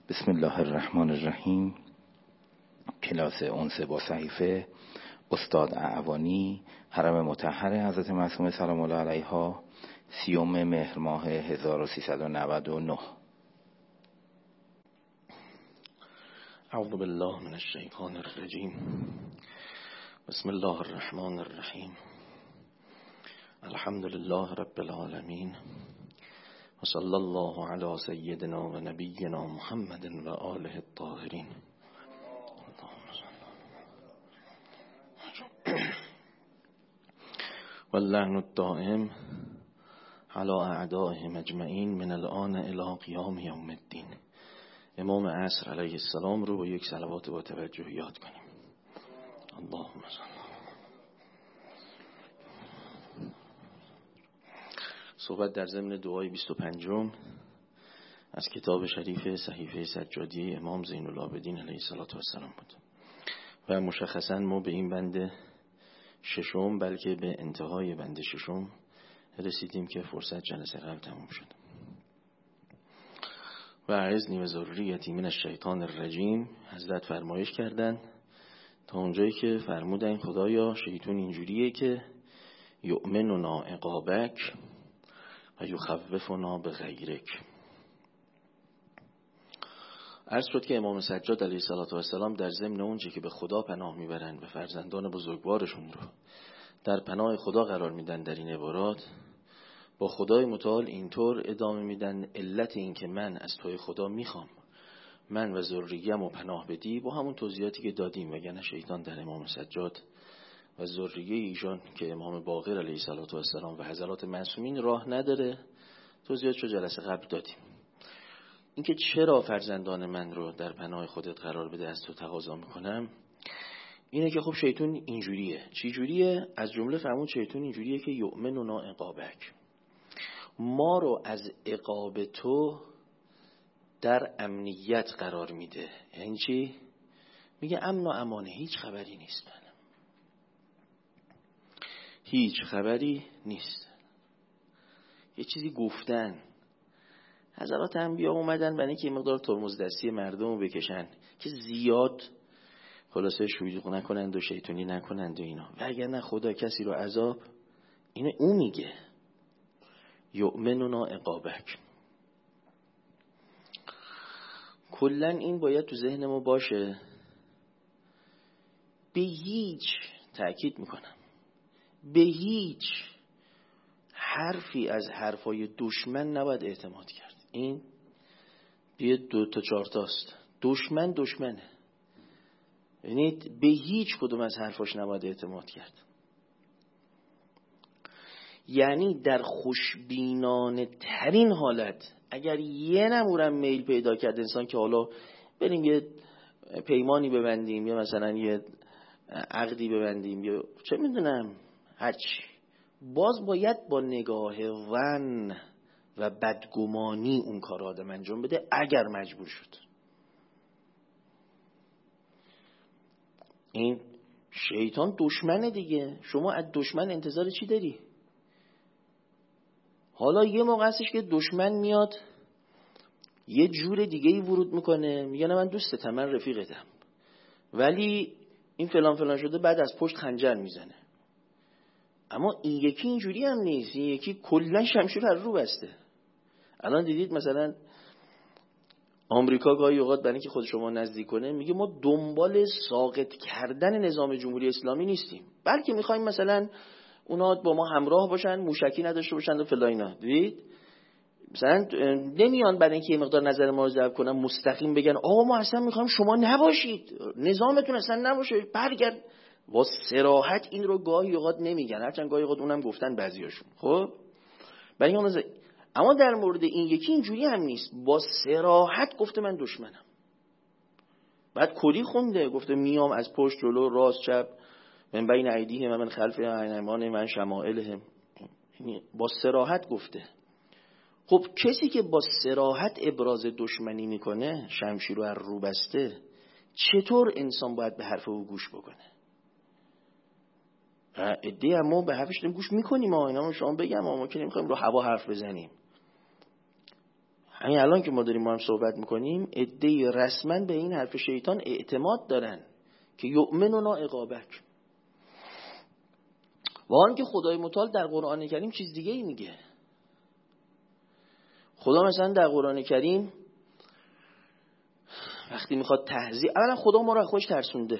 بسم الله الرحمن الرحیم. کلاس انس با صحیفه استاد اعوانی، حرم مطهر حضرت معصومه سلام الله علیها، 30 مهر ماه 1399. اعوذ بالله من الشیطان الرجیم. بسم الله الرحمن الرحیم. الحمد لله رب العالمین و صلی الله علی سیدنا و نبینا محمد و آله الطاهرین. واللعن الدائم على اعدائهم اجمعین من الان الی قیام یوم الدین. امام عصر علیه السلام رو با یک صلوات با توجه یاد کنیم. اللهم صل. صحبت در ضمن دعای 25 از کتاب شریف صحیفه سجادی امام زین العابدین علیه السلام بود و مشخصا ما به این بند ششم، بلکه به انتهای بند ششم رسیدیم که فرصت جلسه قبل تموم شد. و اعذنی و ذریتی من الشیطان الرجیم. حضرت فرمایش کردن تا اونجایی که فرمودن خدایا شیطان اینجوریه که یؤمننا عقابک و یخوفنا بغیرک. عرض شد که امام سجاد علیه السلام در ضمن اونچه که به خدا پناه میبرن و فرزندان بزرگوارشون رو در پناه خدا قرار میدن در این عبارات، با خدای متعال اینطور ادامه میدن علت این که من از توی خدا میخوام من و ذریه‌ام رو پناه بدی، با همون توضیحاتی که دادیم، وگرنه شیطان در امام سجاد و ذریه ایشان که امام باقر علیه السلام و حضرات معصومین راه نداره. توضیحاتش رو جلسه قبل دادیم. اینکه چرا فرزندان من رو در پناه خودت قرار بده از تو تقاضا میکنم، اینه که خب شیطان اینجوریه. چی جوریه؟ از جمله فهمون شیطان اینجوریه که یؤمننا عقابک، ما رو از عقاب تو در امنیت قرار میده. یعنی چی؟ میگه امن و امانه، هیچ خبری نیست، هیچ خبری نیست. یه چیزی گفتن، حضرات انبیا اومدن برای اینکه مقدار ترمز دستی مردم رو بکشن که زیاد خلاصه شویق نکنند و شیطانی نکنند و اینا، وگرنه خدا کسی رو عذاب، اینه او میگه یؤمننا عقابک. کلن این باید تو ذهن ما باشه. به هیچ، تأکید میکنم، به هیچ حرفی از حرفای دشمن نباید اعتماد کرد. این بیه 2 تا 4 تاست. دشمن دشمنه، یعنی به هیچ کدوم از حرفاش نباید اعتماد کرد. یعنی در خوشبینانه ترین حالت اگر یه نمورم میل پیدا کرد انسان که حالا بریم یه پیمانی ببندیم یا مثلا یه عقدی ببندیم یا چه میدونم هرچی، باز باید با نگاه ون و بدگمانی اون کار آدم انجام بده اگر مجبور شد. این شیطان دشمنه دیگه. شما از دشمن انتظار چی داری؟ حالا یه موقع هستش که دشمن میاد یه جور دیگه‌ای ورود میکنه، میگه نه من دوستتم، من رفیقتم، ولی این فلان فلان شده، بعد از پشت خنجر میزنه. اما این یکی اینجوری هم نیست. این یکی کلا شمشیر از رو بسته. الان دیدید مثلا آمریکا گاهی اوقات برای اینکه خود شما نزدیک کنه میگه ما دنبال ساقط کردن نظام جمهوری اسلامی نیستیم، بلکه میخوایم مثلا اونا با ما همراه باشن، موشکی نداشته باشن و فلان اینا. دیدید مثلا نمیان برای اینکه یه مقدار نظر ما رو جلب کنن مستقیم بگن آقا ما اصلا میخوایم شما نباشید، نظامتون اصلا نباشه، برگرد. با صراحت این رو گاهی اوقات نمیگن، هرچند گاهی اوقات اونم گفتن بعضیاشون. خب برای اون اما در مورد این یکی اینجوری هم نیست. با صراحت گفته من دشمنم، بعد کلی خونده، گفته میام از پشت جلو راست چپ من بین ایدیهم و من خلفهم عن ایمانهم و عن شمائلهم. با صراحت گفته. خب کسی که با صراحت ابراز دشمنی میکنه، شمشیر رو از رو بسته، چطور انسان باید به حرف او گوش بکنه؟ عده ما به حرفش گوش میکنیم، اینا شما بگم ما که نمیخوایم رو هوا حرف بزنیم. همین الان که ما داریم با هم صحبت میکنیم عده‌ای رسما به این حرف شیطان اعتماد دارن که یؤمنون عقابک، و آن که خدای متعال در قرآن کریم چیز دیگه ای میگه. خدا مثلا در قرآن کریم وقتی میخواد تهذیب، اولا خدا ما رو خودش ترسونده.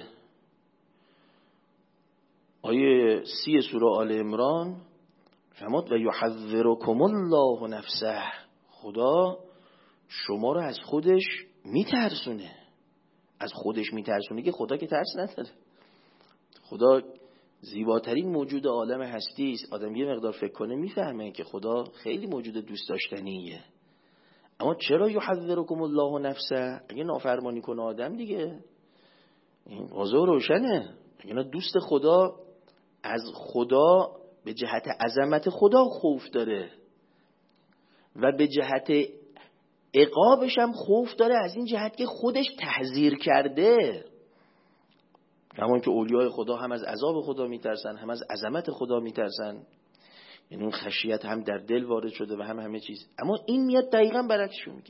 آیه 30 سوره آل عمران فرمود و یحذرکم الله نفسه، خدا شما رو از خودش میترسونه. از خودش میترسونه که خدا که ترس نداره. خدا زیباترین موجود عالم هستی است. آدم یه مقدار فکر کنه میفهمه که خدا خیلی موجود دوست داشتنیه. اما چرا یحذرکم الله نفسه؟ اگه نافرمانی کنه آدم دیگه این واضح و روشنه. اگه دوست خدا از خدا به جهت عظمت خدا خوف داره و به جهت عقابش هم خوف داره، از این جهت که خودش تحذیر کرده. همون که اولیای خدا هم از عذاب خدا میترسن، هم از عظمت خدا میترسن، یعنی اون خشیت هم در دل وارد شده و هم همه چیز. اما این میاد دقیقا برعکسشو میگه،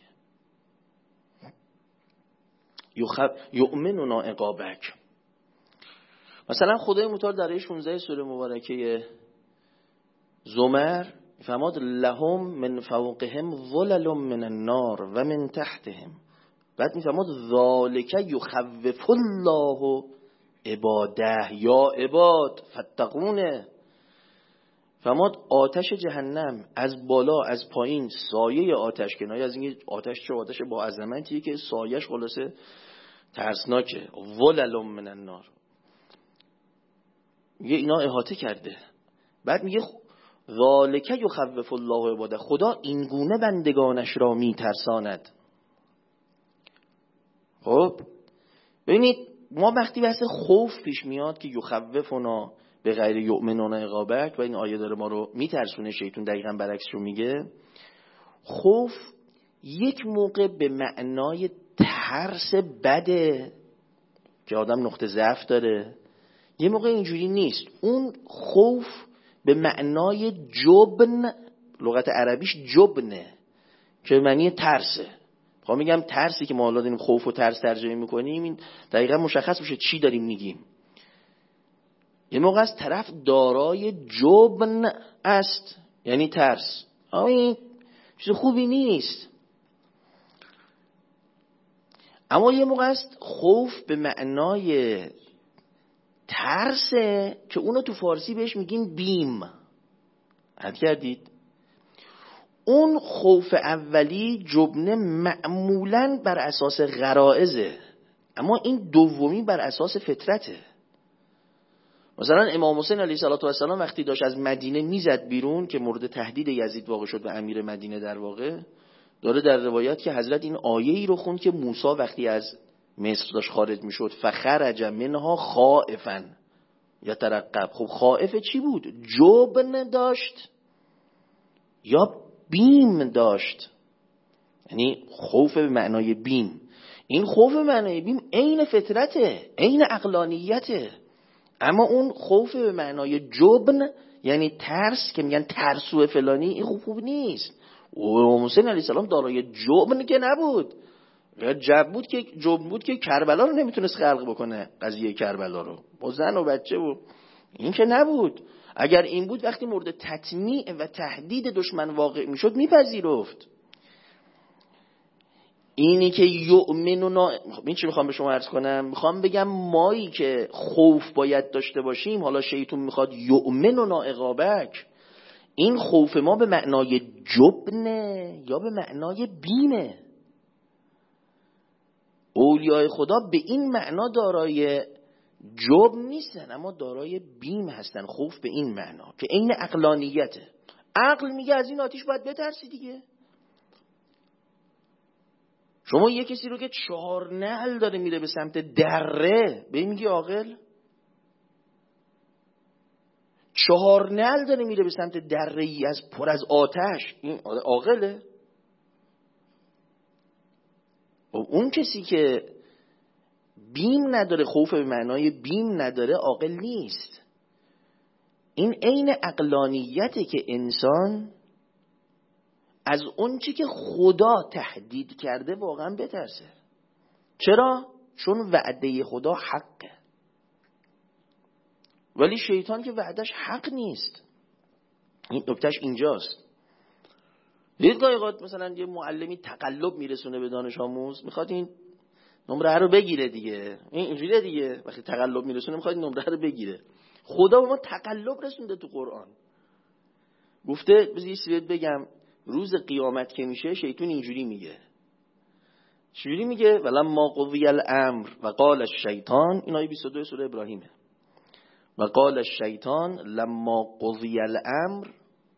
یؤمنون عقابک. مثلا خدای متعال در آیه 16 سوره مبارکه زمر فرمود لهم من فوقهم ظلل من النار و من تحتهم، بعد میفرمود ذالک یخوف الله عباده یا عباد فاتقونه. فرمود آتش جهنم از بالا از پایین سایه آتش، کنایه از این آتش چه آتش با عظمتیه که سایش خلاصه ترسناکه، ظلل من النار، میگه اینا احاطه کرده. بعد میگه ذالک یخوف الله عباده، خدا این گونه بندگانش را میترساند. خب ببینید ما وقتی بحث خوف پیش میاد که یخوفنا به غیر یؤمنون عقابک و این آیه داره ما رو میترسونه، شیطان دقیقاً برعکس رو میگه. خوف یک موقع به معنای ترس بده که آدم نقطه ضعف داره، یه موقع اینجوری نیست. اون خوف به معنای جبن، لغت عربیش جبنه که معنی ترسه. خب میگم ترسی که ما حالا داریم خوف و ترس ترجمه میکنیم، این دقیقا مشخص بشه چی داریم میگیم. یه موقع از طرف دارای جبن است، یعنی ترس، اما این چیز خوبی نیست. اما یه موقع است خوف به معنای ترسه که اونو تو فارسی بهش میگیم بیم. حد کردید؟ اون خوف اولی جبنه معمولاً بر اساس غرائزه، اما این دومی بر اساس فطرته. مثلا امام حسین علیه السلام وقتی داشت از مدینه میزد بیرون که مورد تهدید یزید واقع شد و امیر مدینه در واقع داره در روایات که حضرت این آیه‌ای رو خوند که موسی وقتی از مصر داشت خارج میشد فخرج منها خائفا یترقب. خب خائف چی بود؟ جبن داشت یا بیم داشت؟ یعنی خوف به معنای بیم. این خوف به معنای بیم عین فطرته، عین عقلانیته. اما اون خوف به معنای جبن یعنی ترس که میگن ترسو فلانی، این خوب نیست. و حسین علیه السلام دارای جبن که نبود، جبن بود که کربلا رو نمیتونست خلق بکنه، قضیه کربلا رو با زن و بچه بود، این که نبود. اگر این بود وقتی مورد تطمیع و تهدید دشمن واقع میشد میپذیرفت. اینی که یؤمنون، این چی میخوام به شما عرض کنم؟ میخوام بگم مایی که خوف باید داشته باشیم، حالا شیطان میخواد یؤمنون عقابک، این خوف ما به معنای جبنه یا به معنای بیمه؟ اولیای خدا به این معنا دارای جبن نیستن، اما دارای بیم هستن. خوف به این معنا که عین عقلانیته. عقل میگه از این آتش باید بترسی دیگه. شما یه کسی رو که 4 نعل داره میره به سمت دره به این میگی عاقل؟ 4 نعل داره میره به سمت دره ای از پر از آتش، این عاقله؟ اون کسی که بیم نداره، خوف به معنای بیم نداره، عاقل نیست. این عین عقلانیته که انسان از اون چی که خدا تهدید کرده واقعا بترسه. چرا؟ چون وعده خدا حقه، ولی شیطان که وعدش حق نیست. این نکتهش اینجاست. دید گاهی اوقات مثلا یه معلمی تقلب میرسونه به دانش آموز، میخواد این نمره رو بگیره دیگه، این اینجوریه دیگه، وقتی تقلب میرسونه میخواد این نمره رو بگیره. خدا به ما تقلب رسونده تو قرآن. گفته بذار یه چیزی بگم، روز قیامت که میشه شیطان اینجوری میگه. چجوری میگه؟ ولما قضی الامر و قال الشیطان، این آیه 22 سوره ابراهیمه. و قال الشیطان لما قضی الامر،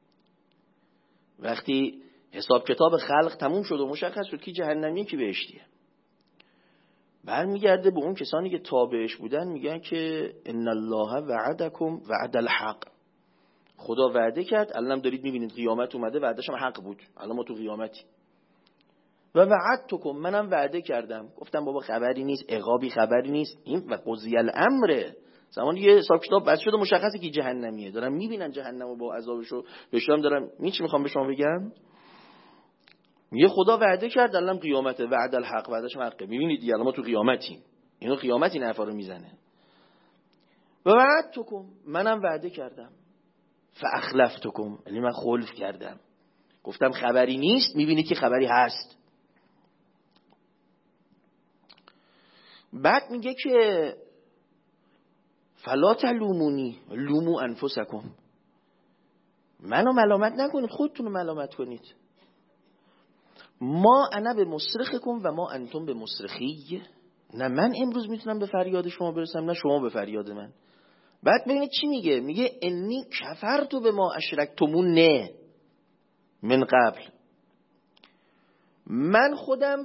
وقتی حساب کتاب خلق تموم شد و مشخص شد کی جهنمیه کی بهشتیه، برمیگرده به اون کسانی که تابعش بودن میگن که ان الله وعدکم وعد الحق، خدا وعده کرد، الان دارید میبینید قیامت اومده، وعدهش هم حق بود، الان ما تو قیامتی. و وعدتکم، منم وعده کردم، گفتم بابا خبری نیست، عقابی خبری نیست، این و قضی الامر، زمانی یه حساب کتاب بس شده مشخصه که جهنمیه، دارن میبینن جهنمو با عذابشو، بهشون دارن. چی میخوام به شما بگم؟ یه خدا وعده کرد الان قیامته، وعد الحق، وعدهش حقه، میبینید دیگه الان ما تو قیامتیم، اینو قیامت این حرفا رو میزنه. و وعدتکم، منم وعده کردم، فاخلفتکم، یعنی من خلف کردم، گفتم خبری نیست، میبینید که خبری هست. بعد میگه که فلا تلومونی لومو انفسکم، منو ملامت نکنید، خودتونو ملامت کنید. ما انا به مصرخکم و ما انتم به مصرخی، نه من امروز میتونم به فریاد شما برسم نه شما به فریاد من. بعد ببینید چی میگه، میگه انی کفرتو به ما اشرکتمون نه من قبل، من خودم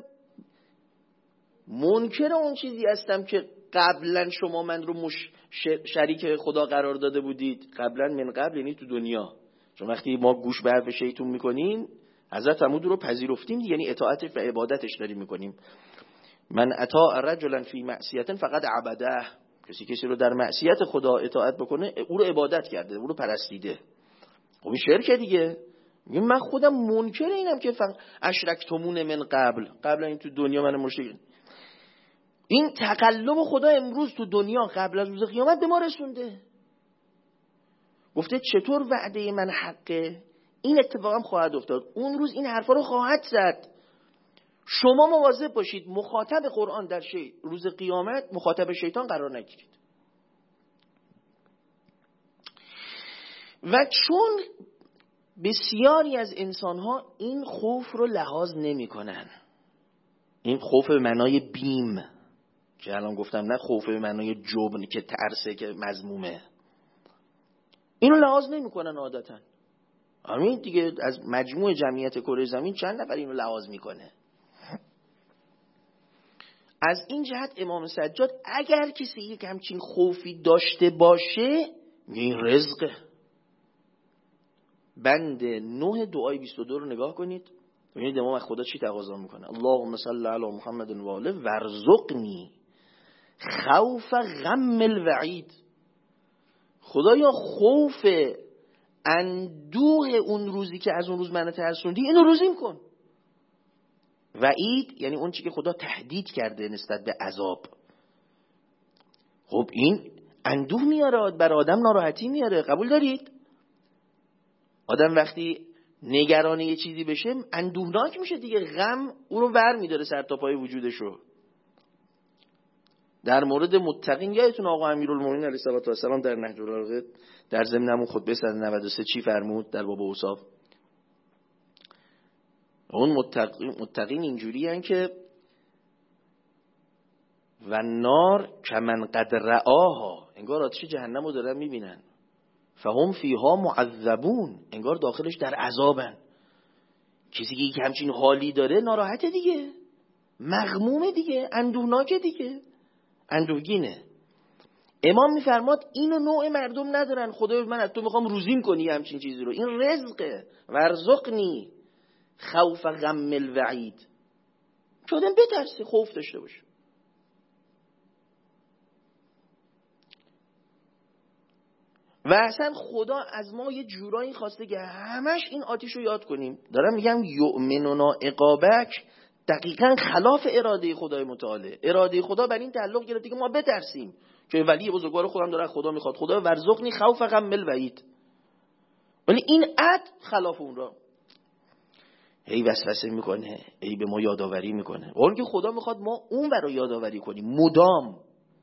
منکر اون چیزی هستم که قبلا شما من رو شریک خدا قرار داده بودید. قبلا من قبل یعنی تو دنیا، چون وقتی ما گوش به حرف شیطون میکنیم حضرت عمود رو پذیرفتیم، یعنی اطاعتش و عبادتش داریم میکنیم. من اطاع رجلا فی معصیت فقط عبده، کسی رو در معصیت خدا اطاعت بکنه او رو عبادت کرده، او رو پرستیده. خب این شرکه دیگه. من خودم منکر اینم که اشرکتمون من قبل این تو دنیا من مشرک. این تقلب خدا امروز تو دنیا قبل از روز قیامت به ما رسونده. گفته چطور وعده من حقه، این اتفاق هم خواهد افتاد، اون روز این حرفا رو خواهد زد. شما مواظب باشید مخاطب قرآن در روز قیامت مخاطب شیطان قرار نگیرید. و چون بسیاری از انسانها این خوف رو لحاظ نمی کنن، این خوف به معنای بیم که الان گفتم، نه خوف به معنای جبن که ترسه که مذمومه، اینو لحاظ نمی کنن عادتا. همین دیگه از مجموع جمعیت کره زمین چند نفر اینو لحاظ میکنه؟ از این جهت امام سجاد اگر کسی یک همچین خوفی داشته باشه این رزقه. بند 9 دعای 22 رو نگاه کنید، ببینید امام از خدا چی تقاضا میکنه. اللهم صل علی محمد و آله وارزقنی خوف غم الوعید. خدایا خوف اندوه اون روزی که از اون روز منو ترسوندی اینو روزیم کن. وعید یعنی اون چی که خدا تهدید کرده نسبت به عذاب. خب این اندوه میاره بر آدم، ناراحتی میاره، قبول دارید؟ آدم وقتی نگران یه چیزی بشه اندوهناک میشه دیگه، غم او رو ور میداره سر تا پای وجودشو. در مورد متقین یادتون آقا امیرالمومنین علیه السلام در نهج البلاغه در ضمن خطبه 193 چی فرمود در باب اوصاف؟ اون متقین اینجوری هن که و نار کمن قد رآها، انگار آتش جهنم رو دارن میبینن، فهم فیها معذبون، انگار داخلش در عذابن. کسی که همچین حالی داره ناراحته دیگه، مغمومه دیگه، اندوهناکه دیگه، اندوهگینه. امام میفرماد اینو نوع مردم ندارن. خدای من از تو میخوام روزیم کنی همچین چیزی رو، این رزقه. ورزقنی خوف غم الوعید، که آدم بترسه، خوف داشته باشه. و اصلا خدا از ما یه جورایی خواسته که همش این آتش رو یاد کنیم. دارم میگم یؤمننا عقابک دقیقاً خلاف اراده خدای متعالی. اراده خدا بر این تعلق گرفته که ما بترسیم، که ولی بزرگوار خودم داره خدا میخواد خدا ورزقنی خوفا من الوعید، ولی این عد خلاف اون را هی وسوسه میکنه، هی به ما یادآوری میکنه. اون که خدا میخواد ما اون رو یادآوری کنیم مدام.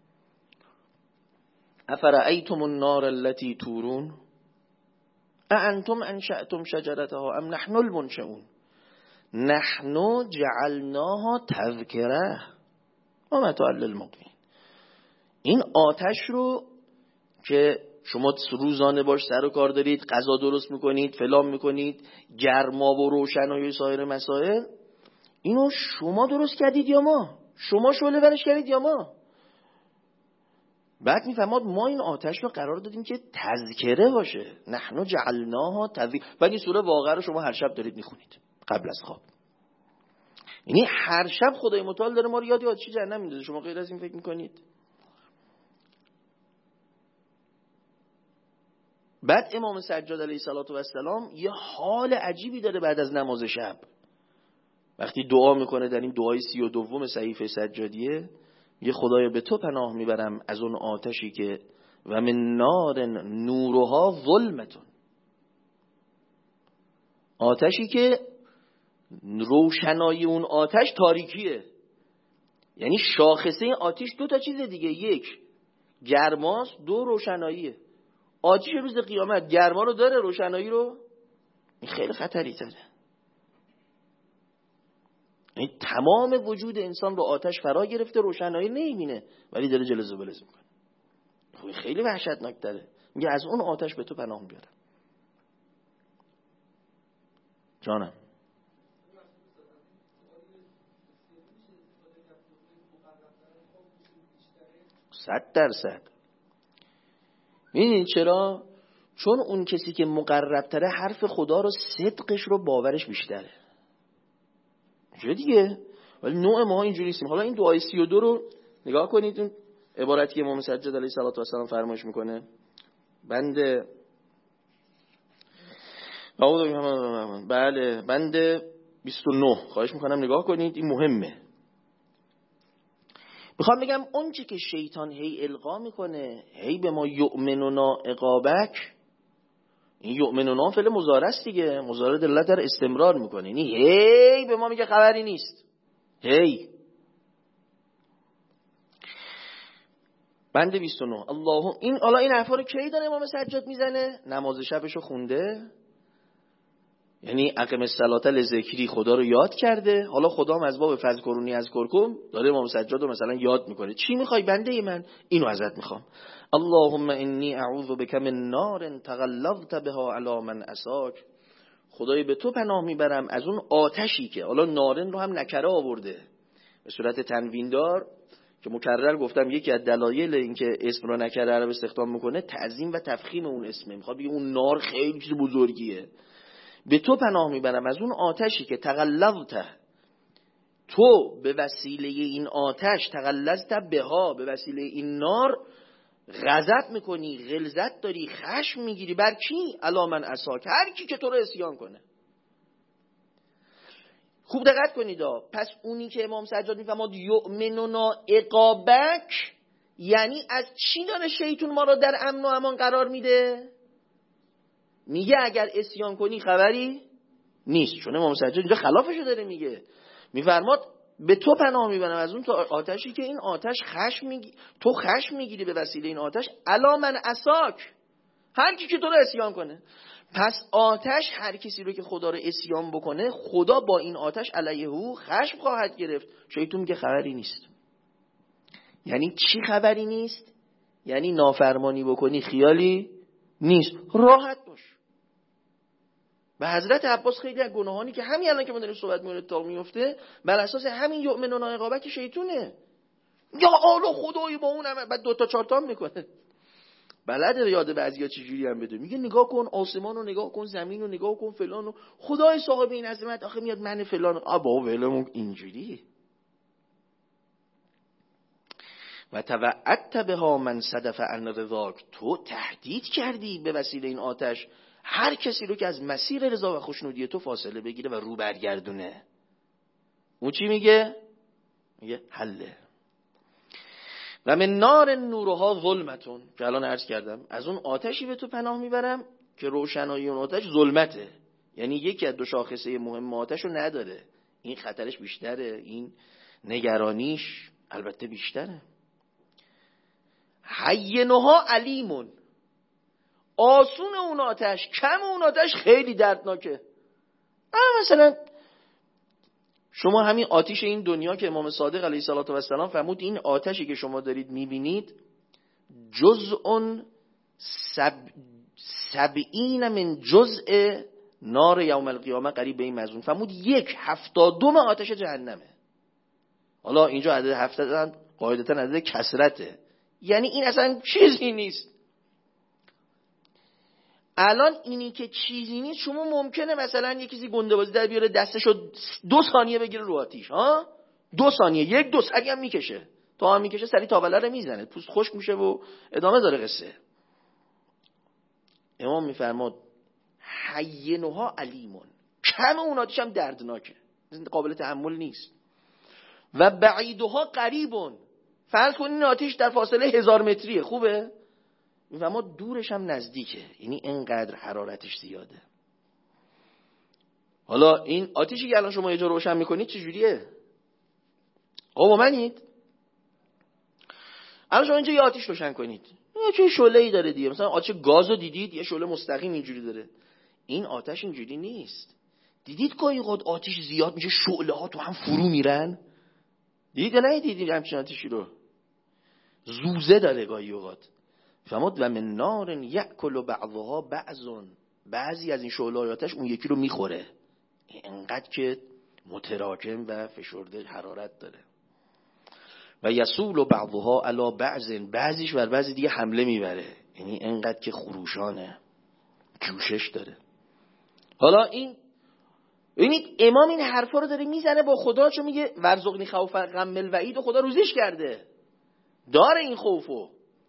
افرأیتم النار التي تورون اانتم انشأتم شجرتها ام نحن المنشئون نحن جعلناها تذکره و متاع للمقوین. این آتش رو که شما روزانه باش سر و کار دارید، غذا درست میکنید، فلان میکنید، گرما و روشنایی و سایر مسائل، اینو شما درست کردید یا ما؟ شما شعله برش کردید یا ما؟ بعد میفهماد ما این آتش رو قرار دادیم که تذکره باشه. نحن جعلناها تذکره. بعد این سوره واقعه رو شما هر شب دارید میخونید قبل از خواب. یعنی هر شب خدای متعال داره ما رو یاد چی جهنم میندازه. شما غیر از این فکر میکنید؟ بعد امام سجاد علیه السلام یه حال عجیبی داره بعد از نماز شب. وقتی دعا میکنه در این دعای 32 صحیفه سجادیه، میگه خدایا به تو پناه میبرم از اون آتشی که و من نار نورها ظلمتون، آتشی که روشنایی اون آتش تاریکیه. یعنی شاخصه این آتش دو تا چیز دیگه، یک گرماست، دو روشناییه. آتش روز قیامت گرما رو داره، روشنایی رو این خیلی خطری داره. این تمام وجود انسان رو آتش فرا گرفته، روشنایی نمیبینه ولی داره جلز و بلز میکنه. خب خیلی وحشتناک داره. میگه از اون آتش به تو پناه میبرم. جانم 100%. میدونید چرا؟ چون اون کسی که مقربتره حرف خدا رو، صدقش رو، باورش بیشتره. چه دیگه؟ ولی نوع ما اینجوری نیستیم. حالا این دعای 32 رو نگاه کنید، اون عبارتی که امام سجاد علیه السلام فرمایش میکنه. بنده بله بنده 29 خواهش میکنم نگاه کنید، این مهمه. میخوام بگم اون چی که شیطان هی القا میکنه، هی به ما یؤمننا عقابک، این یؤمننا فعل مضارع است دیگه، مضارع دلالت در استمرار میکنه. یعنی هی به ما میگه خبری نیست. هی بنده 29 الله این حالا این حرفا رو کی داره امام سجاد میزنه؟ نماز شبشو خونده، یعنی اقم الصلاه لذکری خدا رو یاد کرده. حالا خدا هم از باب فذکرونی اذکرکم داره امام سجاد رو مثلا یاد میکنه. چی میخوای بنده من؟ اینو ازت میخوام. اللهم انی اعوذ بک من نار تغلظت بها علی من عصاک. خدای به تو پناه میبرم از اون آتشی که، حالا نارن رو هم نکره آورده به صورت تنوین دار، که مکرر گفتم یکی از دلایل اینکه اسم رو نکره عرب استخدام میکنه تعظیم و تفخیم اون اسمه. میخواد بگه اون نار خیلی چیز بزرگیه. به تو پناه میبرم از اون آتشی که تغلظت، تو به وسیله این آتش، تغلظت بها، به وسیله این نار غضب میکنی، غلظت داری، خشم میگیری. بر کی؟ علی من عصاک، هر کی که تو رو عصیان کنه. خوب دقت کنید. پس اونی که امام سجاد میفهمد یؤمننا عقابک، یعنی از چی داره شیطان ما رو در امن و امان قرار میده؟ میگه اگر عصیان کنی خبری نیست. چون امام سجاد اینجا خلافشو داره میگه. میفرماد به تو پناه میبرم از اون آتشی که این آتش تو خشم میگیری به وسیله این آتش. الا من عصاک، هر کی که تو رو عصیان کنه. پس آتش هر کسی رو که خدا رو عصیان بکنه، خدا با این آتش علیهو خشم خواهد گرفت. شیطان میگه خبری نیست. یعنی چی خبری نیست؟ یعنی نافرمانی بکنی خیالی نیست، راحت باش. به حضرت عباس خیلی از گناهانی که همین الان که ما داریم صحبت می‌کنیم اتفاق میفته، بر اساس همین یؤمنون عقابک شیطونه. یا آلو خدای با اون هم بعد 2 تا 4 تا میکنه. بلده یاد بعضیا چجوری هم بده. میگه نگاه کن آسمان رو نگاه کن، زمین رو نگاه کن، فلان رو. خدای صاحب این عظمت آخه میاد من فلان. بابا ولمون اینجوری. و توعدت بها من صدف عن رضاک، تو تهدید کردی به وسیله این آتش هر کسی رو که از مسیر رضا و خوشنودی تو فاصله بگیره و رو برگردونه. اون چی میگه؟ میگه حله. و من نار نورها ظلمتون، که الان عرض کردم از اون آتشی به تو پناه میبرم که روشنایی اون آتش ظلمته، یعنی یکی از دو شاخصه مهم آتش رو نداره. این خطرش بیشتره، این نگرانیش البته بیشتره. حینها علیمون، آسون اون آتش، کم اون آتش خیلی دردناکه. مثلا شما همین آتش این دنیا که امام صادق علیه السلام فرمود این آتشی که شما دارید میبینید جزء 70 من جزء نار یوم القیامه قریب به این مضمون، فرمود 1/70 آتش جهنمه. حالا اینجا عدد 70 قاعدتا عدد کثرته، یعنی این اصلا چیزی نیست. الان اینی که چیزی نیست، شما ممکنه مثلا یه کسی گنده‌بازی در بیاره دستشو 2 ثانیه بگیره رو آتیش، 2 ثانیه، 1-2 سری هم میکشه، تا هم میکشه سری تاوله رو میزنه، پوست خشک میشه و ادامه داره قصه. امام میفرماد حینها علیمون، کم اون آتیش هم دردناکه، قابل تحمل نیست. و بعیدها قریبون، فرض کنین این آتیش در فاصله 1000 متریه، خوبه؟ و ما دورش هم نزدیکه، یعنی اینقدر حرارتش زیاده. حالا این آتیشی که الان شما یه جا روشن میکنید چجوریه؟ با منید؟ الان شما اینجا یه آتیش روشن کنید، یه چه شعله‌ای داره دیگه، مثلا آتش گازو دیدید یه شعله مستقیم اینجوری داره. این آتش اینجوری نیست. دیدید گاهی اوقات آتیش زیاد میشه شعله ها تو هم فرو میرن؟ دیدید یا ندیدید همچین آتیشی رو؟ زوزه داره گاهی اوقات. فرمود و من نار یأکل بعضها بعضون، بعضی از این شعله آتش اون یکی رو میخوره، اینقدر که متراکم و فشرده حرارت داره. و یسول بعضها علی بعض، بعضیش بر بعضی دیگه حمله میبره، یعنی اینقدر که خروشانه، جوشش داره. حالا این امام این حرفا رو داره میزنه با خدا، چون میگه ورزقنی خوف غم الوعید، و خدا روزیش کرده، داره این خوفو.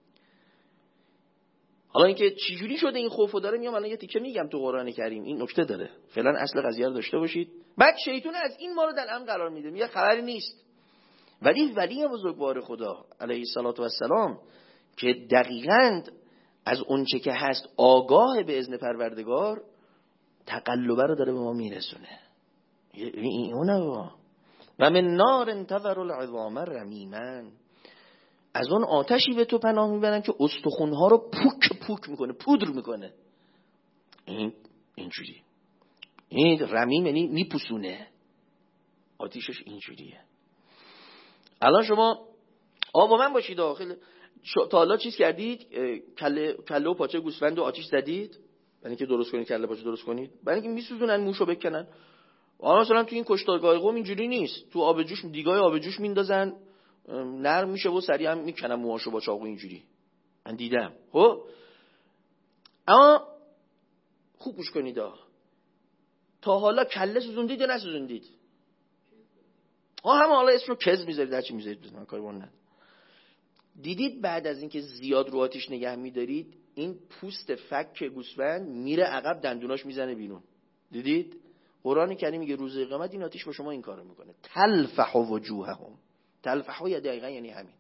حالا اینکه چجوری شده این خوفو داره میام الان یه تیکه میگم تو قرآن کریم، این نکته داره، فعلا اصل قضیه رو داشته باشید. بعد شیطان از این ما رو در امن قرار میده، میگه خبری نیست. ولی بزرگوار خدا علیه السلام که دقیقاً از اونچه که هست آگاه به اذن پروردگار، تقلبه رو داره به ما میرسونه. اونه و من نار انتظر العظام رمیما، از اون آتشی به تو پناه میبرن که استخونها رو پوک میکنه، پودر میکنه. اینجوری، این رمیم یعنی میپوسونه، آتیشش اینجوریه. الان شما با من باشید داخل تا حالا چیز کردید؟ کله و پاچه گوسفند و آتیش زدید؟ برای اینکه درست کنید کله پاچه درست کنید، برای اینکه میسوزونن موشو بکنن. مثلا تو این کشتارگاه قوم اینجوری نیست، تو آب جوش دیگای آب جوش میندازن، نرم میشه و سریع هم میکنن موهاشو با چاقو اینجوری، من دیدم. خب اما خوب گوش کنید، تا حالا کله سوزوندید یا نسوزوندید؟ همه حالا اسمو کز میذارید، هرچی میذارید، من کاری ندارم. دیدید بعد از اینکه زیاد رو آتیش نگه میدارید این پوست فک گوسفند میره عقب، دندوناش میزنه بیرون؟ دیدید؟ قرآن کریم میگه روز قیامت این آتیش با شما این کارو میکنه. تلفح وجوههم، تلفح یا دقیقا یعنی همین،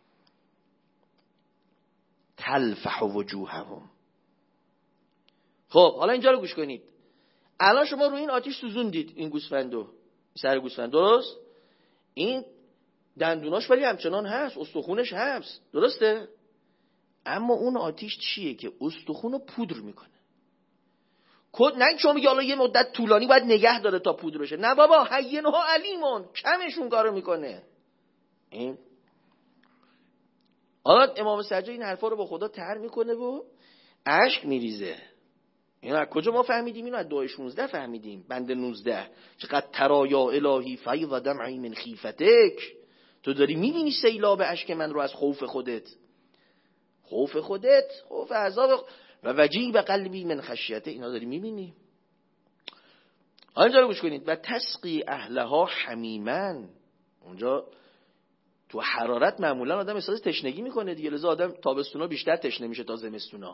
تلفح وجوههم. خب حالا اینجا رو گوش کنید. الان شما روی این آتیش سوزوندید این گوسفندو، سر گوسفند، درست؟ این دندوناش ولی همچنان هست، استخونش هست، درسته؟ اما اون آتیش چیه که استخونو پودر میکنه. نه شما میگه حالا یه مدت طولانی باید نگه داره تا پودر بشه، نه بابا، حینها علیمون، کمشون کارو میکنه. این حالا امام سجاد این حرفا رو با خدا طرح میکنه و اشک میریزه. اینو از کجا ما فهمیدیم؟ اینو از دعای 16 فهمیدیم، بند 19. چقدر ترا یا الهی فیض دمعی من خیفتک، تو داری میبینی سیلاب اشک من رو از خوف خودت، خوف عذاب و وجیب قلبی من خشیته، اینا داری میبینی. اینجا رو گوش کنید. و تسقی اهلها حمیمن، اونجا تو حرارت معمولا آدم احساس تشنگی میکنه دیگه، لذا آدم تابستونا بیشتر تشنه میشه تا زمستونا.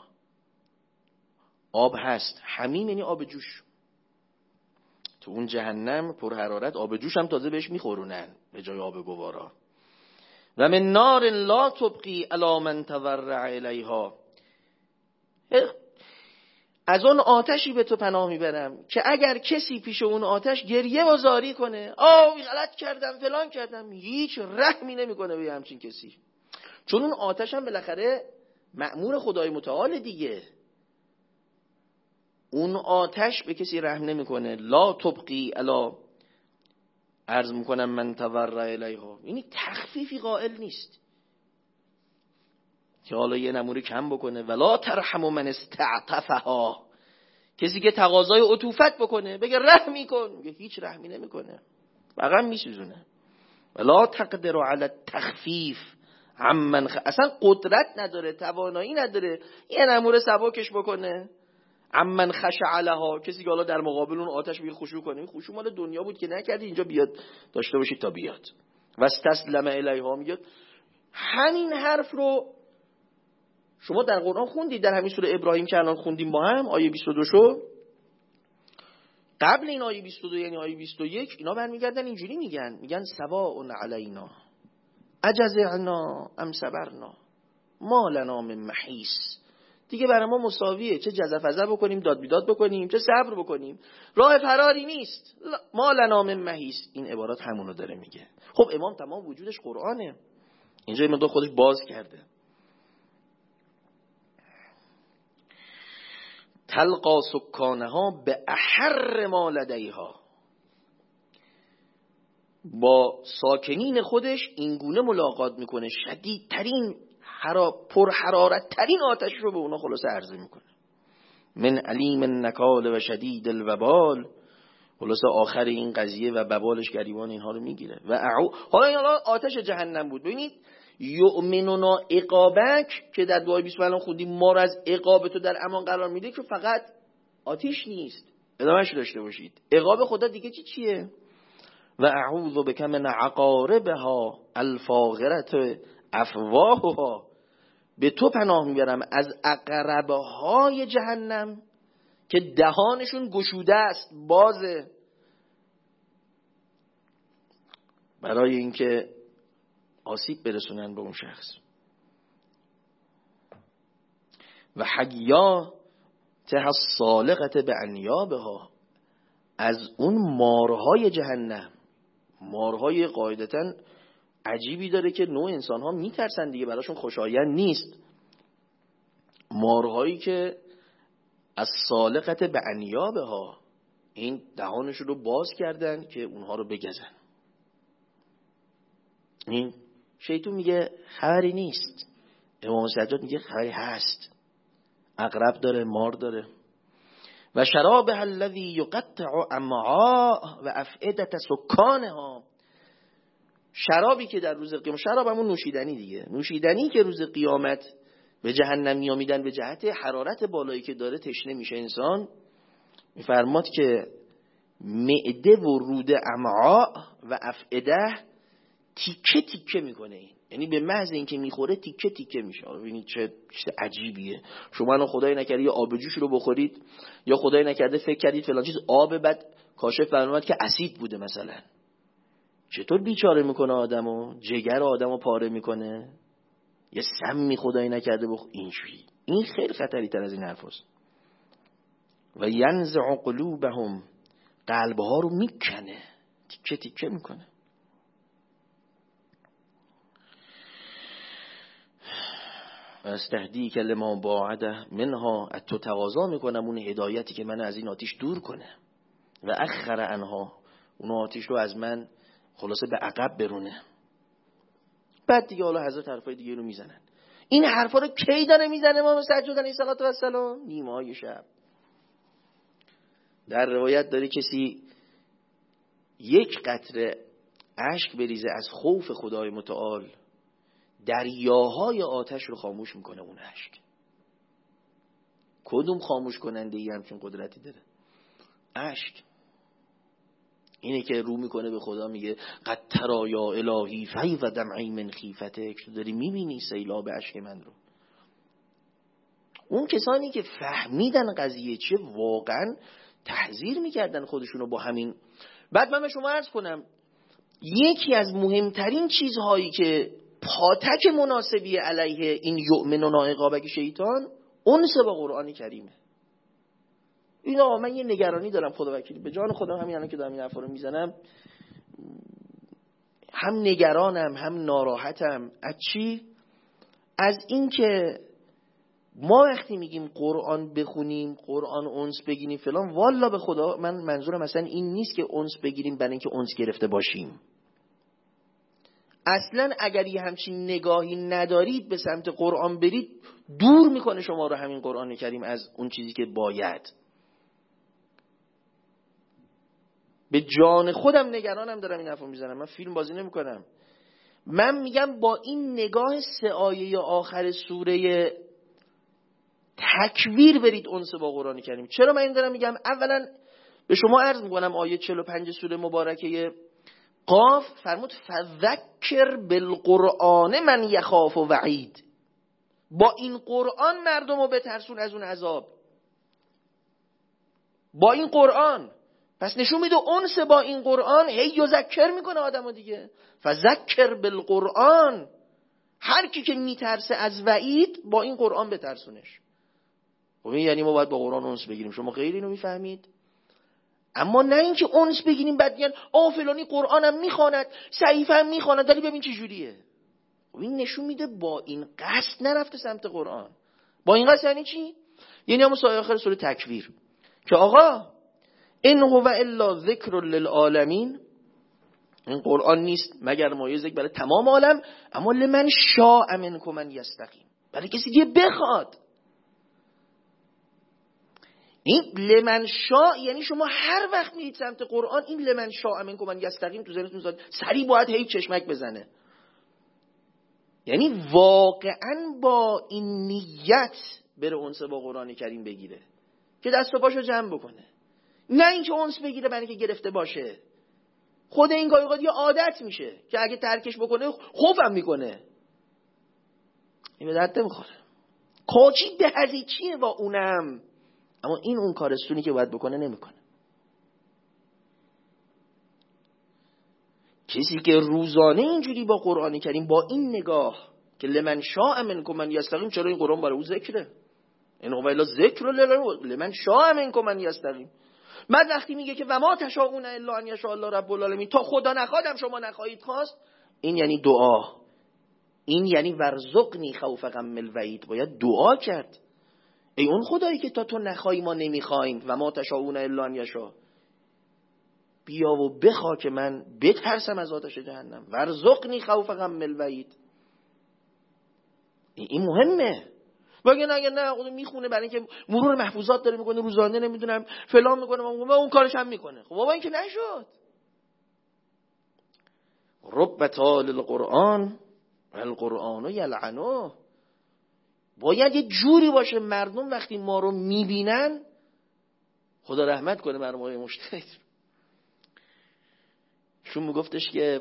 آب هست، حمیم یعنی آب جوش. تو اون جهنم پر حرارت آب جوش هم تازه بهش میخورونن به جای آب گوارا. و من نار لا تبقی علی من تضرع الیها، از اون آتشی به تو پناه میبرم که اگر کسی پیش اون آتش گریه و زاری کنه، غلط کردم فلان کردم، هیچ رحمی نمیکنه به همچین کسی. چون اون آتش هم بالاخره مأمور خدای متعال دیگه. اون آتش به کسی رحم نمیکنه. لا تبقی علی، عرض میکنم من تضرع الیها، یعنی تخفیفی قائل نیست که حالا یه نموری کم بکنه. ولا ترحم من استعطفها، کسی که تقاضای عطوفت بکنه بگه رحمی کن، میگه هیچ رحمی نمیکنه، فقط میسوزونه. ولا تقدر علی التخفیف عمن اصلا قدرت نداره، توانایی نداره یه نمور سبکش بکنه. عمن خشع لها، کسی که حالا در مقابل اون آتش میگه خشوع کنه، این خشوع مال دنیا بود که نکردی، اینجا بیاد داشته باشید تا بیاد. و استسلم الیها، میگه همین حرف رو شما در قرآن خوندید، در همین سوره ابراهیم که الان خوندیم با هم، آیه 22 شو. قبل این آیه 22 یعنی آیه 21 اینا برمیگردن اینجوری میگن سواء علینا اجزعنا ام صبرنا ما لنا من محیص، دیگه برای ما مساویه چه جزع بکنیم، داد بیداد بکنیم، چه صبر بکنیم، راه فراری نیست. ما لنا من محیص، این عبارات همونو داره میگه. خب امام تمام وجودش قرآنه، اینجا امام خودش باز کرده. تلقا سکانها به احر ما لدیها، با ساکنین خودش اینگونه ملاقات میکنه، شدیدترین پر حرارت ترین آتش رو به اونا خلاصه عرضه میکنه. من علیم النکال و شدید الوبال، خلاصه آخر این قضیه و ببالش گریبان اینها رو میگیره. و حالا این آتش جهنم بود. ببینید یؤمنونا عقابک که در دعای 20 الان خوندیم، ما رو از عقاب تو در امان قرار میده، که فقط آتش نیست، ادامهش داشته باشید. عقاب خدا دیگه چیه؟ و اعوذ بک من عقاربها الفاغرة افواهها، به تو پناه میبرم از عقربهای جهنم که دهانشون گشوده است، بازه، برای اینکه آسیب برسونن به اون شخص. و حیا ته الصالقة بعنیابها، از اون مارهای جهنم، مارهای قاعدتاً عجیبی داره که نوع انسان ها میترسن دیگه، براشون خوشایند نیست. مارهایی که از سالقت به عنیابها، این دهانشون رو باز کردن که اونها رو بگزن. این شیطون میگه خبری نیست، امام سجاد میگه خبری هست، عقرب داره، مار داره. و شرابها الذی یقطع امعاء و افئده سکانها، شرابی که در روز قیامت، شراب همون نوشیدنی دیگه، نوشیدنی که روز قیامت به جهنمی ها میدن، به جهت حرارت بالایی که داره تشنه میشه انسان. میفرماد که معده و روده امعاء و افئده تیکه تیکه میکنه، این یعنی به محض اینکه میخوره تیکه تیکه میشه. ببینید چه عجیبیه. شما الان خدای نکرده یا آب جوش رو بخورید، یا خدای نکرده فکر کردید فلان چیز آب، بعد کاشف فرمود که اسید بوده مثلا، چطور بیچاره میکنه آدمو، جگر آدمو پاره میکنه. یه سمی خدایی نکرده اینجوری، این خیلی خطری تر از این حرف هست. و ینزع قلوبهم، قلبها رو میکنه، تیکه تیکه میکنه. و استهدی که لما باعده منها، از تو تقاضا میکنم اون هدایتی که من از این آتیش دور کنه. و اخر انها، اون آتیش رو از من خلاصه به عقب برونه. بعد دیگه حالا حضرت حرفای دیگه رو میزنن. این حرفا رو کی داره میزنه امام سجاد علیه السلام؟ نیمه های شب. در روایت داره کسی یک قطره اشک بریزه از خوف خدای متعال، دریاهای آتش رو خاموش میکنه اون اشک. کدوم خاموش کننده ای همچین قدرتی داره؟ اشک. اینه که رو میکنه به خدا میگه قد ترا یا الهی فی و دمعی من خیفتک، داری میبینی سیلاب اشک من رو. اون کسانی که فهمیدن قضیه چیه واقعا تحذیر میکردن خودشونو با همین. بعد من به شما عرض کنم یکی از مهمترین چیزهایی که پاتک مناسبی علیه این یؤمنون عقابک شیطان انس با قرآن کریمه. این آقا من یه نگرانی دارم خدا وکیلی، به جان خودم همین الان که دارم این حرفا رو میزنم هم نگرانم هم ناراحتم. از چی؟ از این که ما وقتی میگیم قرآن بخونیم، قرآن انس بگیریم فلان، والا به خدا من منظورم مثلا این نیست که انس بگیریم برای اینکه انس گرفته باشیم. اصلا اگر یه همچین نگاهی ندارید به سمت قرآن برید، دور میکنه شما رو همین قرآن کریم از اون چیزی که باید. به جان خودم نگرانم دارم این حرفو میزنم، من فیلم بازی نمیکنم. من میگم با این نگاه 3 آیه آخر سوره تکویر برید انس با قرآن کریم. چرا من این دارم میگم؟ اولا به شما عرض میکنم آیه 45 سوره مبارکه قاف فرمود فذکر بالقرآن من یخاف وعید، با این قرآن مردم رو بترسون از اون عذاب. با این قرآن، پس نشون میده انس با این قرآن هی یذکر میکنه آدمو دیگه. فذکر بالقرآن، هر کی که میترسه از وعید با این قرآن بترسونش. خب یعنی ما باید با قرآن انس بگیریم. شما غیر اینو میفهمید؟ اما نه اینکه انس بگیریم بعد میگن فلانی قرآنم میخواند، صحیفه هم میخواند، ولی ببین چه جوریه. خب این نشون میده با این قصد نرفته سمت قرآن. با این قصد یعنی چی؟ یعنی همون سایه آخر سوره تکویر که آقا ان هو الا ذکر للعالمین، این قرآن نیست مگر مایه ذکر برای تمام عالم، اما لمن شاء منکم من یستقیم، برای کسی که بخواد. این لمن شاء یعنی شما هر وقت میرید سمت قرآن این لمن شاء منکم من یستقیم تو ذهنتون زاد، سریع باید هی چشمک بزنه. یعنی واقعا با این نیت بره انس با قرآن کریم بگیره که دست و پاشو جمع بکنه، نه اینکه انس بگیره برای اینکه گرفته باشه. خود این گاهی یه عادت میشه که اگه ترکش بکنه خوفم میکنه. این به درد نمیخوره. کاچی دهزی چیه با اونم، اما این اون کارستونی که باید بکنه نمیکنه. کسی که روزانه اینجوری با قرآن کریم با این نگاه که لمن شاء منکم من یستقیم، چرا این قرآن برای او ذکره؟ این هو الا ذکر لمن شاء منکم من یستقیم. بعد وقتی میگه که و ما تشاءون الا ان یشاء الله رب العالمین، تا خدا نخوادم شما نخواهید خواست، این یعنی دعا، این یعنی ورزقنی خوف غم الوعید، باید دعا کرد. ای اون خدایی که تا تو نخوای ما نمیخوایم، و ما تشاءون الا ان یشاء، بیا و بخوا که من بترسم از آتش جهنم. ورزقنی خوف غم الوعید، این مهمه. واگه نه خود میخونه برای اینکه مرور محفوظات داره میکنه روزانه، نمیدونم فلان میکنه و اون کارش هم میکنه. خب بابا این که نشد. رب طال القرآن القرآن یلعنه، باید یه جوری باشه مردم وقتی ما رو میبینن، خدا رحمت کنه مرموهای مشتهد، شون میگفتش که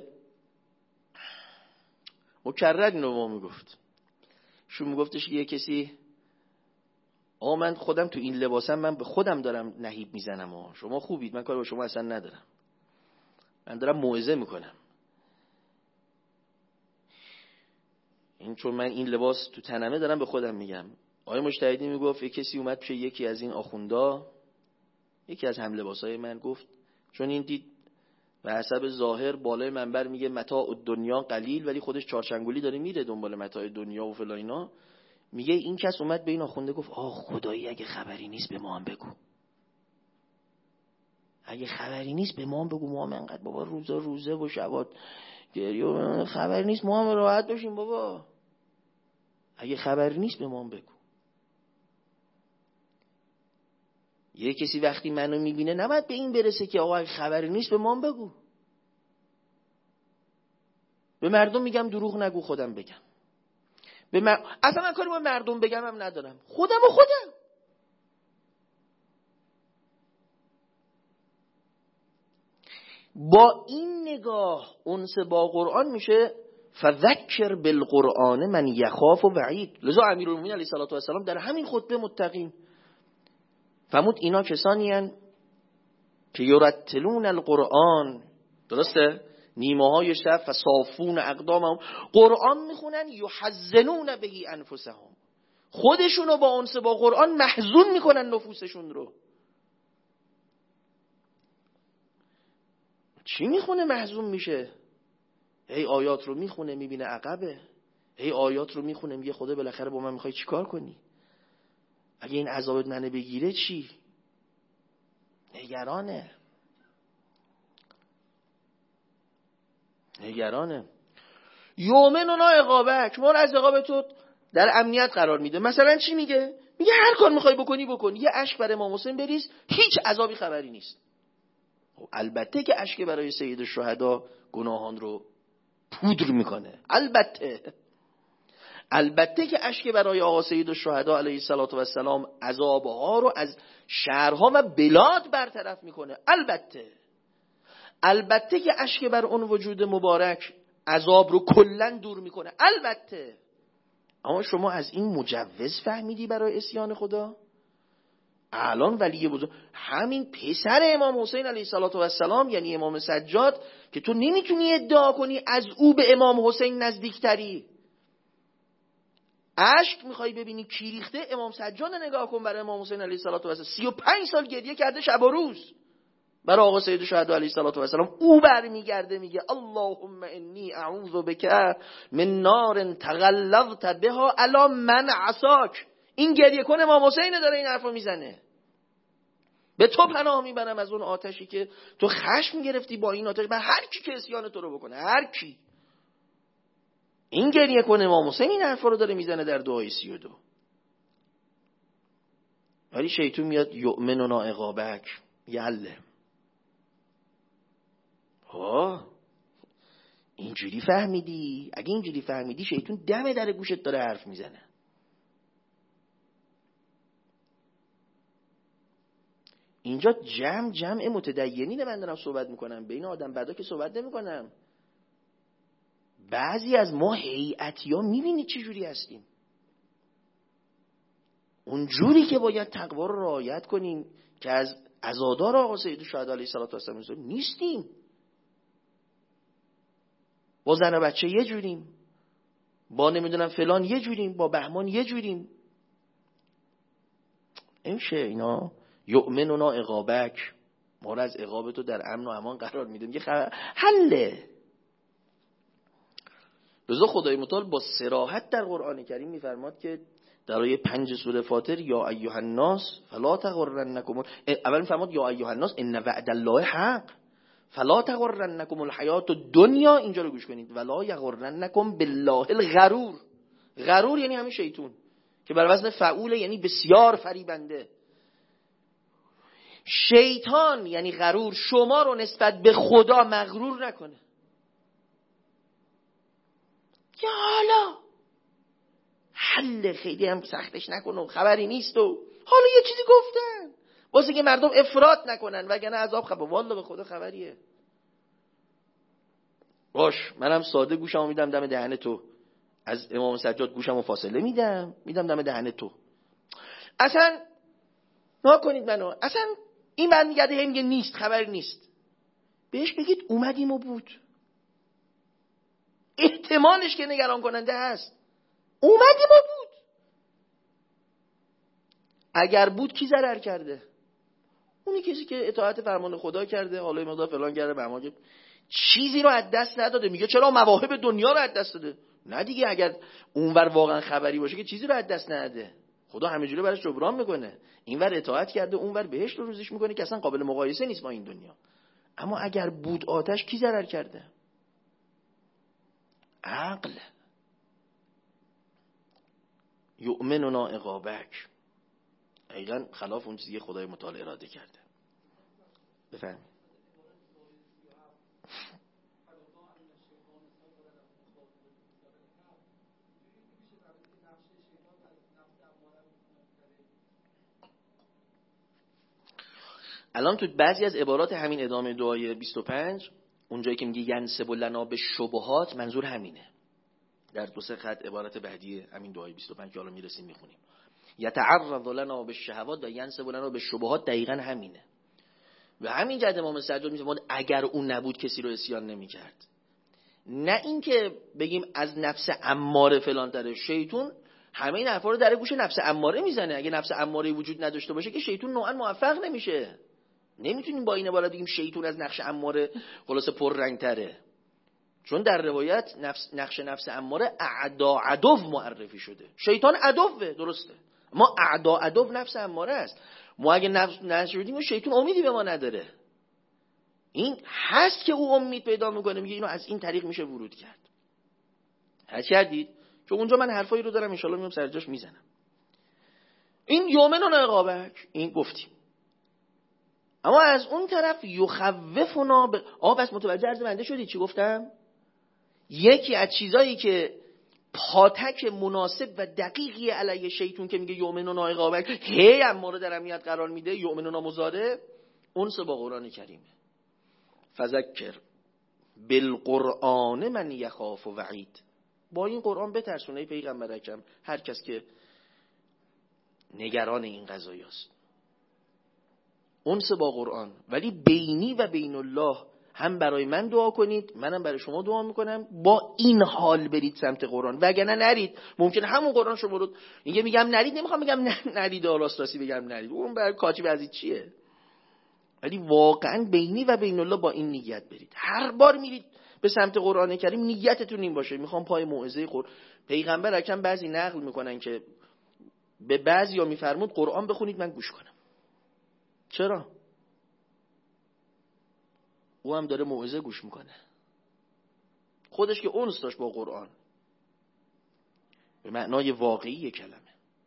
مکرر اینو ما میگفت، شون میگفتش که یه کسی من خودم تو این لباسم من به خودم دارم نهیب میزنم، شما خوبید، من کار با شما اصلا ندارم، من دارم موعظه میکنم. این چون من این لباس تو تنمه دارم به خودم میگم. آقای مجتهدی میگفت یه کسی اومد پیش یکی از این آخوندا، یکی از هم لباسای من، گفت چون این دید و حسب ظاهر بالای منبر میگه متاع الدنیا قلیل، ولی خودش چارچنگولی داره میره دنبال متاع دنیا و فلان اینا، میگه این کس اومد به این آخونده گفت خدایی اگه خبری نیست به ما هم بگو، اگه خبری نیست به ما هم بگو، ما هم انقدر بابا روزه و شبات گریه، خبری نیست ما هم راحت باشیم بابا، اگه خبری نیست به ما هم بگو. یه کسی وقتی منو میبینه نباید به این برسه که اگه خبری نیست به ما هم بگو. به مردم میگم دروغ نگو، خودم بگم. اصلا من کاری با مردم بگم هم ندارم، خودم و خودم. با این نگاه انس با قرآن میشه فذکر بالقرآن من یخاف و وعید. لذا امیرالمومنین علیه السلام در همین خطبه متقین فرمود اینا کسانی هستند که یرتلون القرآن، درسته؟ نیمه های شب فصافون اقدامهم، قرآن میخونن یحزنون بهی انفسهم، خودشونو با انس با قرآن محزون میکنن نفوسشون رو. چی میخونه محزون میشه؟ هی آیات رو میخونه میبینه عقبه، هی آیات رو میخونه میگه خدا بالاخره با من میخوای چیکار کنی؟ اگه این عذابت منو بگیره چی؟ نگرانه. یومنونا عقابک، ما رو از عقاب تو در امنیت قرار میده. مثلا چی میگه؟ میگه هر کار میخوای بکنی بکن، یه اشک برای امام حسین بریز، هیچ عذابی خبری نیست. البته که اشک برای سید الشهدا گناهان رو پودر میکنه، البته که اشک برای آقا سید الشهدا علیه السلام عذابها رو از شهرها و بلاد برطرف میکنه، البته که اشک بر اون وجود مبارک عذاب رو کلن دور میکنه، البته. اما شما از این مجوز فهمیدی برای عصیان خدا؟ الان ولی بزرگ همین پسر امام حسین علیه السلام یعنی امام سجاد که تو نمیتونی ادعا کنی از او به امام حسین نزدیکتری، اشک میخوای ببینی کی ریخته؟ امام سجاد نگاه کن برای امام حسین علیه السلام. 35 سال گریه کرده شب و روز برای آقا سید الشهدا علیه السلام. او برمیگرده میگه اللهم انی اعوذ بک من نار تغلظت بها علی من عصاک. این گریه کن امام حسین داره این حرفو میزنه. به تو پناه میبرم از اون آتشی که تو خشم گرفتی با این آتش بر هر کی که عصیان تو رو بکنه، هر کی. این گریه کن امام حسین این حرفا رو داره میزنه در دعای 32. ولی شیطان میاد یؤمننا عقابک، یله اینجوری فهمیدی؟ اگه اینجوری فهمیدی شیطان دم در گوشت داره حرف میزنه. اینجا جمع متدینین من دارم صحبت میکنم، بین آدم بدا که صحبت نمیکنم. بعضی از ما هیئتی ها میبینید چه جوری هستیم، اون جوری که باید تقوا رو رعایت کنیم که از عزادار آقا سید الشهدا علیه السلام نیستیم. با زن و بچه یه جوریم، با نمیدونم فلان یه جوریم، با بهمان یه جوریم. اینشه اینا یؤمنونا عقابک، ما رو از عقاب تو در امن و امان قرار میدیم، یه حله. رضا خدای متعال با صراحت در قرآن کریم میفرماد که در آیه 5 سوره فاطر یا ایها الناس فلا تغرنکم، اول میفرماد یا ایها الناس ان وعد الله حق فلا تغرنکم الحیات الدنیا. اینجا رو گوش کنید، ولا یغرنکم بالله الغرور. غرور یعنی همین شیطون که بر وزن فعول یعنی بسیار فریبنده. شیطان یعنی غرور شما رو نسبت به خدا مغرور نکنه. یا حالا خیلی هم سختش نکنه، خبری نیست و حالا یه چیزی گفتن واسه که مردم افراط نکنن وگرنه عذاب خبر. والله به خدا خبریه. باش منم ساده گوشمو میدم دم دهن تو، از امام سجاد گوشمو فاصله میدم دم دهن تو. اصلا نکنید منو، اصلا این برمیگرده هم میگه نیست، خبری نیست. بهش بگید اومدیم و بود، احتمالش که نگران کننده هست، اومدیم و بود. اگر بود کی ضرر کرده؟ اونی کسی که اطاعت فرمان خدا کرده، حالا مقدار فلان کرده، به چیزی رو از دست نداده. میگه چرا مواهب دنیا رو از دست داده؟ نه دیگه، اگر اونور واقعا خبری باشه که چیزی رو از دست نده. خدا همه جوره براش جبران میکنه. اینور اطاعت کرده، اونور بهشت رو روزش میکنه که اصلا قابل مقایسه نیست با این دنیا. اما اگر بود آتش کی ضرر کرده؟ عقل. یؤمننا عقابک، ایقا خلاف اون چیزی که خدای متعال اراده کرده. بفرمایید. الان تو بعضی از عبارات همین ادامه دعای 25 اونجایی که میگه ینسب لنا به شبهات، منظور همینه. در دو سه خط عبارت بعدی همین دعای 25 که حالا میرسیم میخونیم، یتعرض لنا به شهوات و ینسب لنا به شبهات، دقیقاً همینه. و همین جد امام سجاد میگه اگر اون نبود کسی رو عصیان نمیکرد. نه اینکه بگیم از نفس اماره فلان تره، شیطون همه این حرفا رو در گوش نفس اماره میزنه. اگه نفس اماره وجود نداشته باشه که شیطون نوعا موفق نمیشه. نمیتونیم با این عبارت بگیم شیطون از نقش اماره خلاصه پررنگ تره، چون در روایت نقش اماره اعدا عدو معرفی شده. شیطان عدوه، درسته، ما اعدا عدو نفس اماره است. ما اگه نشودیم شیطان امیدی به ما نداره. این هست که او امید پیدا میکنه، میگه اینو از این طریق میشه ورود کرد. حد کردید؟ چون اونجا من حرفایی رو دارم ان شاءالله میام سر جاش میزنم. این یومنون عقابک این گفتیم. اما از اون طرف یخوفنا بس متوجه عرض بنده شدید چی گفتم؟ یکی از چیزایی که پاتک مناسب و دقیقی علیه شیطون که میگه یومنون عقابک هی اماره در امنیت قرار میده، یومنون مضارع، اونس با قرآن کریمه. فذکر بالقرآن من یخاف وعید، با این قرآن بترسونه پیغمبر اکرم هر کس که نگران این قضایاست. اونس با قرآن، ولی بینی و بین الله هم برای من دعا کنید، منم برای شما دعا میکنم، با این حال برید سمت قرآن، وگرنه نرید. ممکنه همون قرآن شما رو میگم نرید، نمیخوام بگم نرید، راستی بگم نرید، اون برای کاتب عزیز چیه، ولی واقعا بینی و بین الله با این نیت برید. هر بار میرید به سمت قرآن کریم نیتتون این باشه میخوام پای موعظه پیغمبر اکرم بعضی نقل میکنن که به بعضیا میفرمود قرآن بخونید من گوش کنم. چرا؟ او هم داره موعظه گوش میکنه، خودش که اونس داشت با قرآن به معنای واقعی کلمه.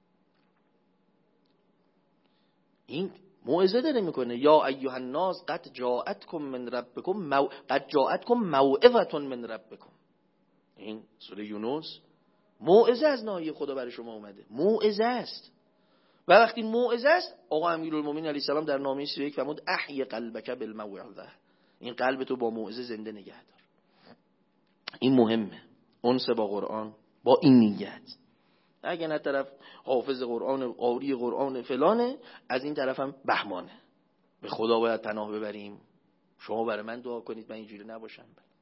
این موعظه داره میکنه، یا ایها الناس قد جاءتکم من ربکم قد جاءتکم موعظه من ربکم. این سوره یونس موعظه از ناحیه خدا برای شما اومده، موعظه است. و وقتی موعظه است، آقا امیرالمومنین علیه السلام در نامه 31 فرمود احی قلبک بالموعظه، این قلب تو با موعظه زنده نگه دار. این مهمه، انس با قرآن با این نیت. اگه نه طرف حافظ قرآن، قاری قرآن فلانه، از این طرف هم بهمانه. به خدا باید پناه ببریم. شما برای من دعا کنید من اینجوری نباشم.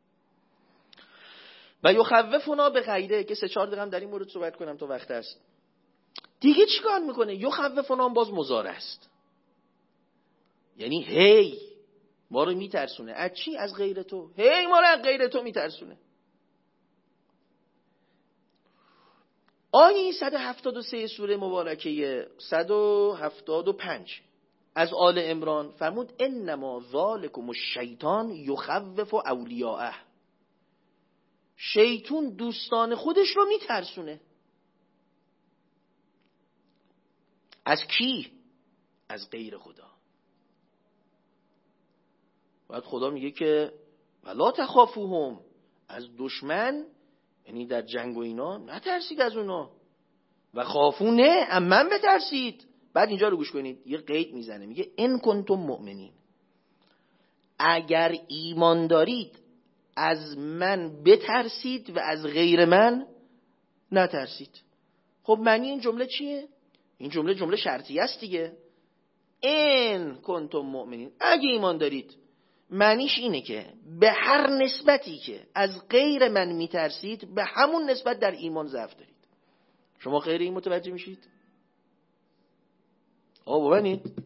و یخوفنا به غیره که 3-4 دقیقه در این مورد صحبت کنم تا وقت است. دیگه چیکار میکنه؟ یخوفنا باز مضارع است، یعنی هی ما رو میترسونه. از چی؟ از غیر تو. هی ما رو از غیر تو میترسونه. آیه 173 سوره مبارکه 175 از آل عمران فرمود انما ذالکم الشیطان یخوف اولیاءه، شیطون دوستان خودش رو میترسونه. از کی؟ از غیر خدا. بعد خدا میگه که ولا تخافوهم، از دشمن، یعنی در جنگ و اینا نترسید از اونا، و خافونه، اما من بترسید. بعد اینجا رو گوش کنید، یه قید میزنه میگه ان کنتم مؤمنین، اگر ایمان دارید از من بترسید و از غیر من نترسید. خب معنی این جمله چیه؟ این جمله شرطیه است دیگه. ان کنتم مؤمنین، اگه ایمان دارید، معنیش اینه که به هر نسبتی که از غیر من میترسید به همون نسبت در ایمان ضعف دارید. شما غیر این متوجه میشید؟ ببینید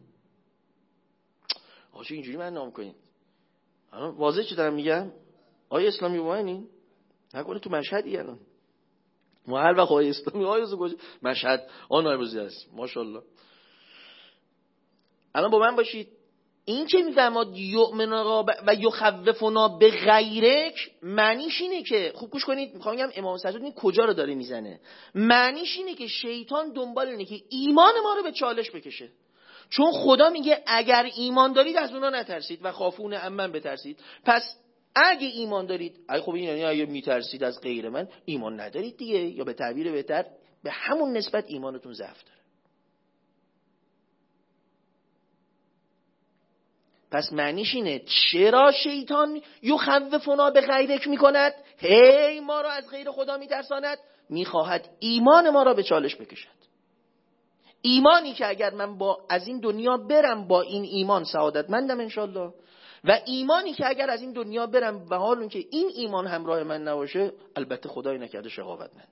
چه اینجوری من نام کنید. واضح چه دارم میگم؟ آیه اسلامی ببینید نکنه تو مشهدی الان ما هر وقت آیه اسلامی آیه مشهد نایبوزی هست ماشاءالله. الان با من باشید، این که میفرماد یؤمنون و یخوفنا به غیرک، معنیش اینه که خوب گوش کنید، میخوام بگم امام سجاد این کجا رو داره میزنه. معنیش اینه که شیطان دنبال اینه که ایمان ما رو به چالش بکشه، چون خدا میگه اگر ایمان دارید از اونا نترسید و خافون امن بترسید. پس اگه ایمان دارید، خب این یعنی اگه میترسید از غیر من ایمان ندارید دیگه، یا به تعبیر بهتر به همون نسبت ایمانتون ضعف داره. پس معنیش اینه چرا شیطان یخوفنا به غیرک میکند؟ هی ما را از غیر خدا میترساند، میخواهد ایمان ما را به چالش بکشد. ایمانی که اگر من از این دنیا برم با این ایمان سعادتمندم انشالله، و ایمانی که اگر از این دنیا برم و حال اون که این ایمان همراه من نباشه، البته خدای نکرده شقاوتمندم.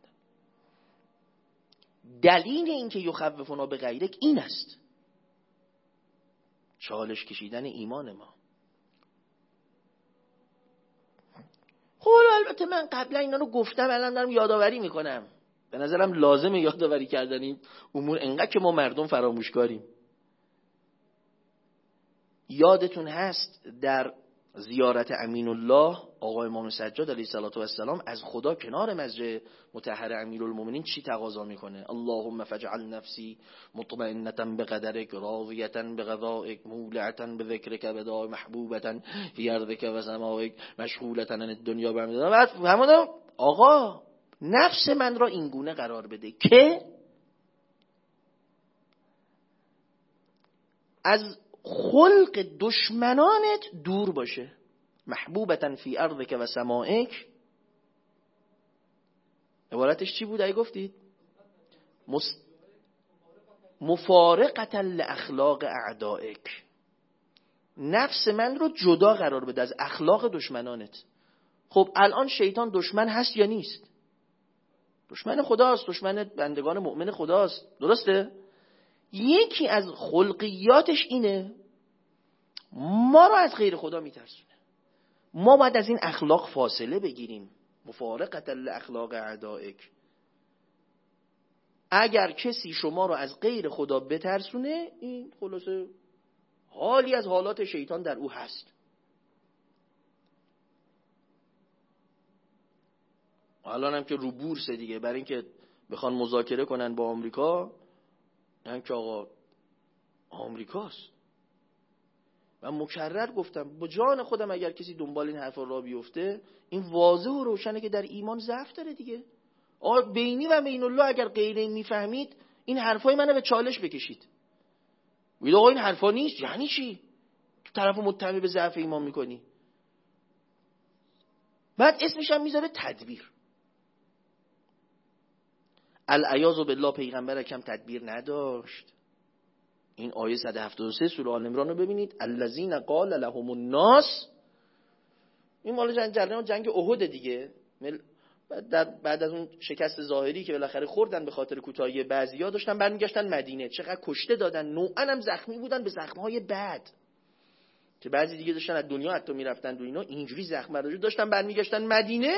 دلیل این که یخوفنا به غیرک این است، چالش کشیدن ایمان ما. خب البته من قبلا اینا رو گفتم، الان دارم یادآوری میکنم. به نظرم لازمه یادآوری کردن این امور، انقدر که ما مردم فراموشکاریم. یادتون هست در زیارت امین الله آقا امام سجاد علیه السلام از خدا کنار مسجد مطهر امیرالمومنین چی تقاضا میکنه؟ اللهم فاجعل نفسی مطمئنة بقدرک راضیة بقضائک مولعة بذکرک بداع محبوبة فی ارضک و سمائک مشغولة عن الدنیا برمیدارم. بعد همون آقا نفس من را این گونه قرار بده که از خلق دشمنانت دور باشه. محبوبتن فی ارضک و سمائک، عبارتش چی بود ای گفتید؟ مفارقتا لاخلاق اعدائک، نفس من رو جدا قرار بده از اخلاق دشمنانت. خب الان شیطان دشمن هست یا نیست؟ دشمن خداست، دشمن بندگان مؤمن خداست، درسته؟ یکی از خلقیاتش اینه ما رو از غیر خدا میترسونه. ما باید از این اخلاق فاصله بگیریم. مفارقة الاخلاق اعدائک، اگر کسی شما رو از غیر خدا بترسونه، این خلاصه حالی از حالات شیطان در او هست. الان هم که رو بورس دیگه، برای اینکه بخوان مذاکره کنن با آمریکا، هم که آقا آمریکاست. من مکرر گفتم با جان خودم اگر کسی دنبال این حرفا را بیفته، این واضح و روشنه که در ایمان ضعف داره دیگه. آقا بینی و بین الله اگر غیر این میفهمید، این حرفای منو به چالش بکشید. میگه آقا این حرفا نیست، یعنی چی؟ تو طرفو متهم به ضعف ایمان میکنی. بعد اسمش هم میذاره تدبیر. العیاذ بالله پیغمبر کم تدبیر نداشت. این آیه 173 سوره آل عمران رو ببینید. الذین قال لهم الناس، این مال جنگ احد دیگه. بعد از اون شکست ظاهری که بالاخره خوردن به خاطر کوتاهی بعضیا، داشتن برمیگشتن مدینه. چقدر کشته دادن، نوعا هم زخمی بودن به زخم‌های بد که بعضی دیگه داشتن از دنیا حتی میرفتن و اینا، اینجوری زخم برداشت داشتن برمیگشتن مدینه.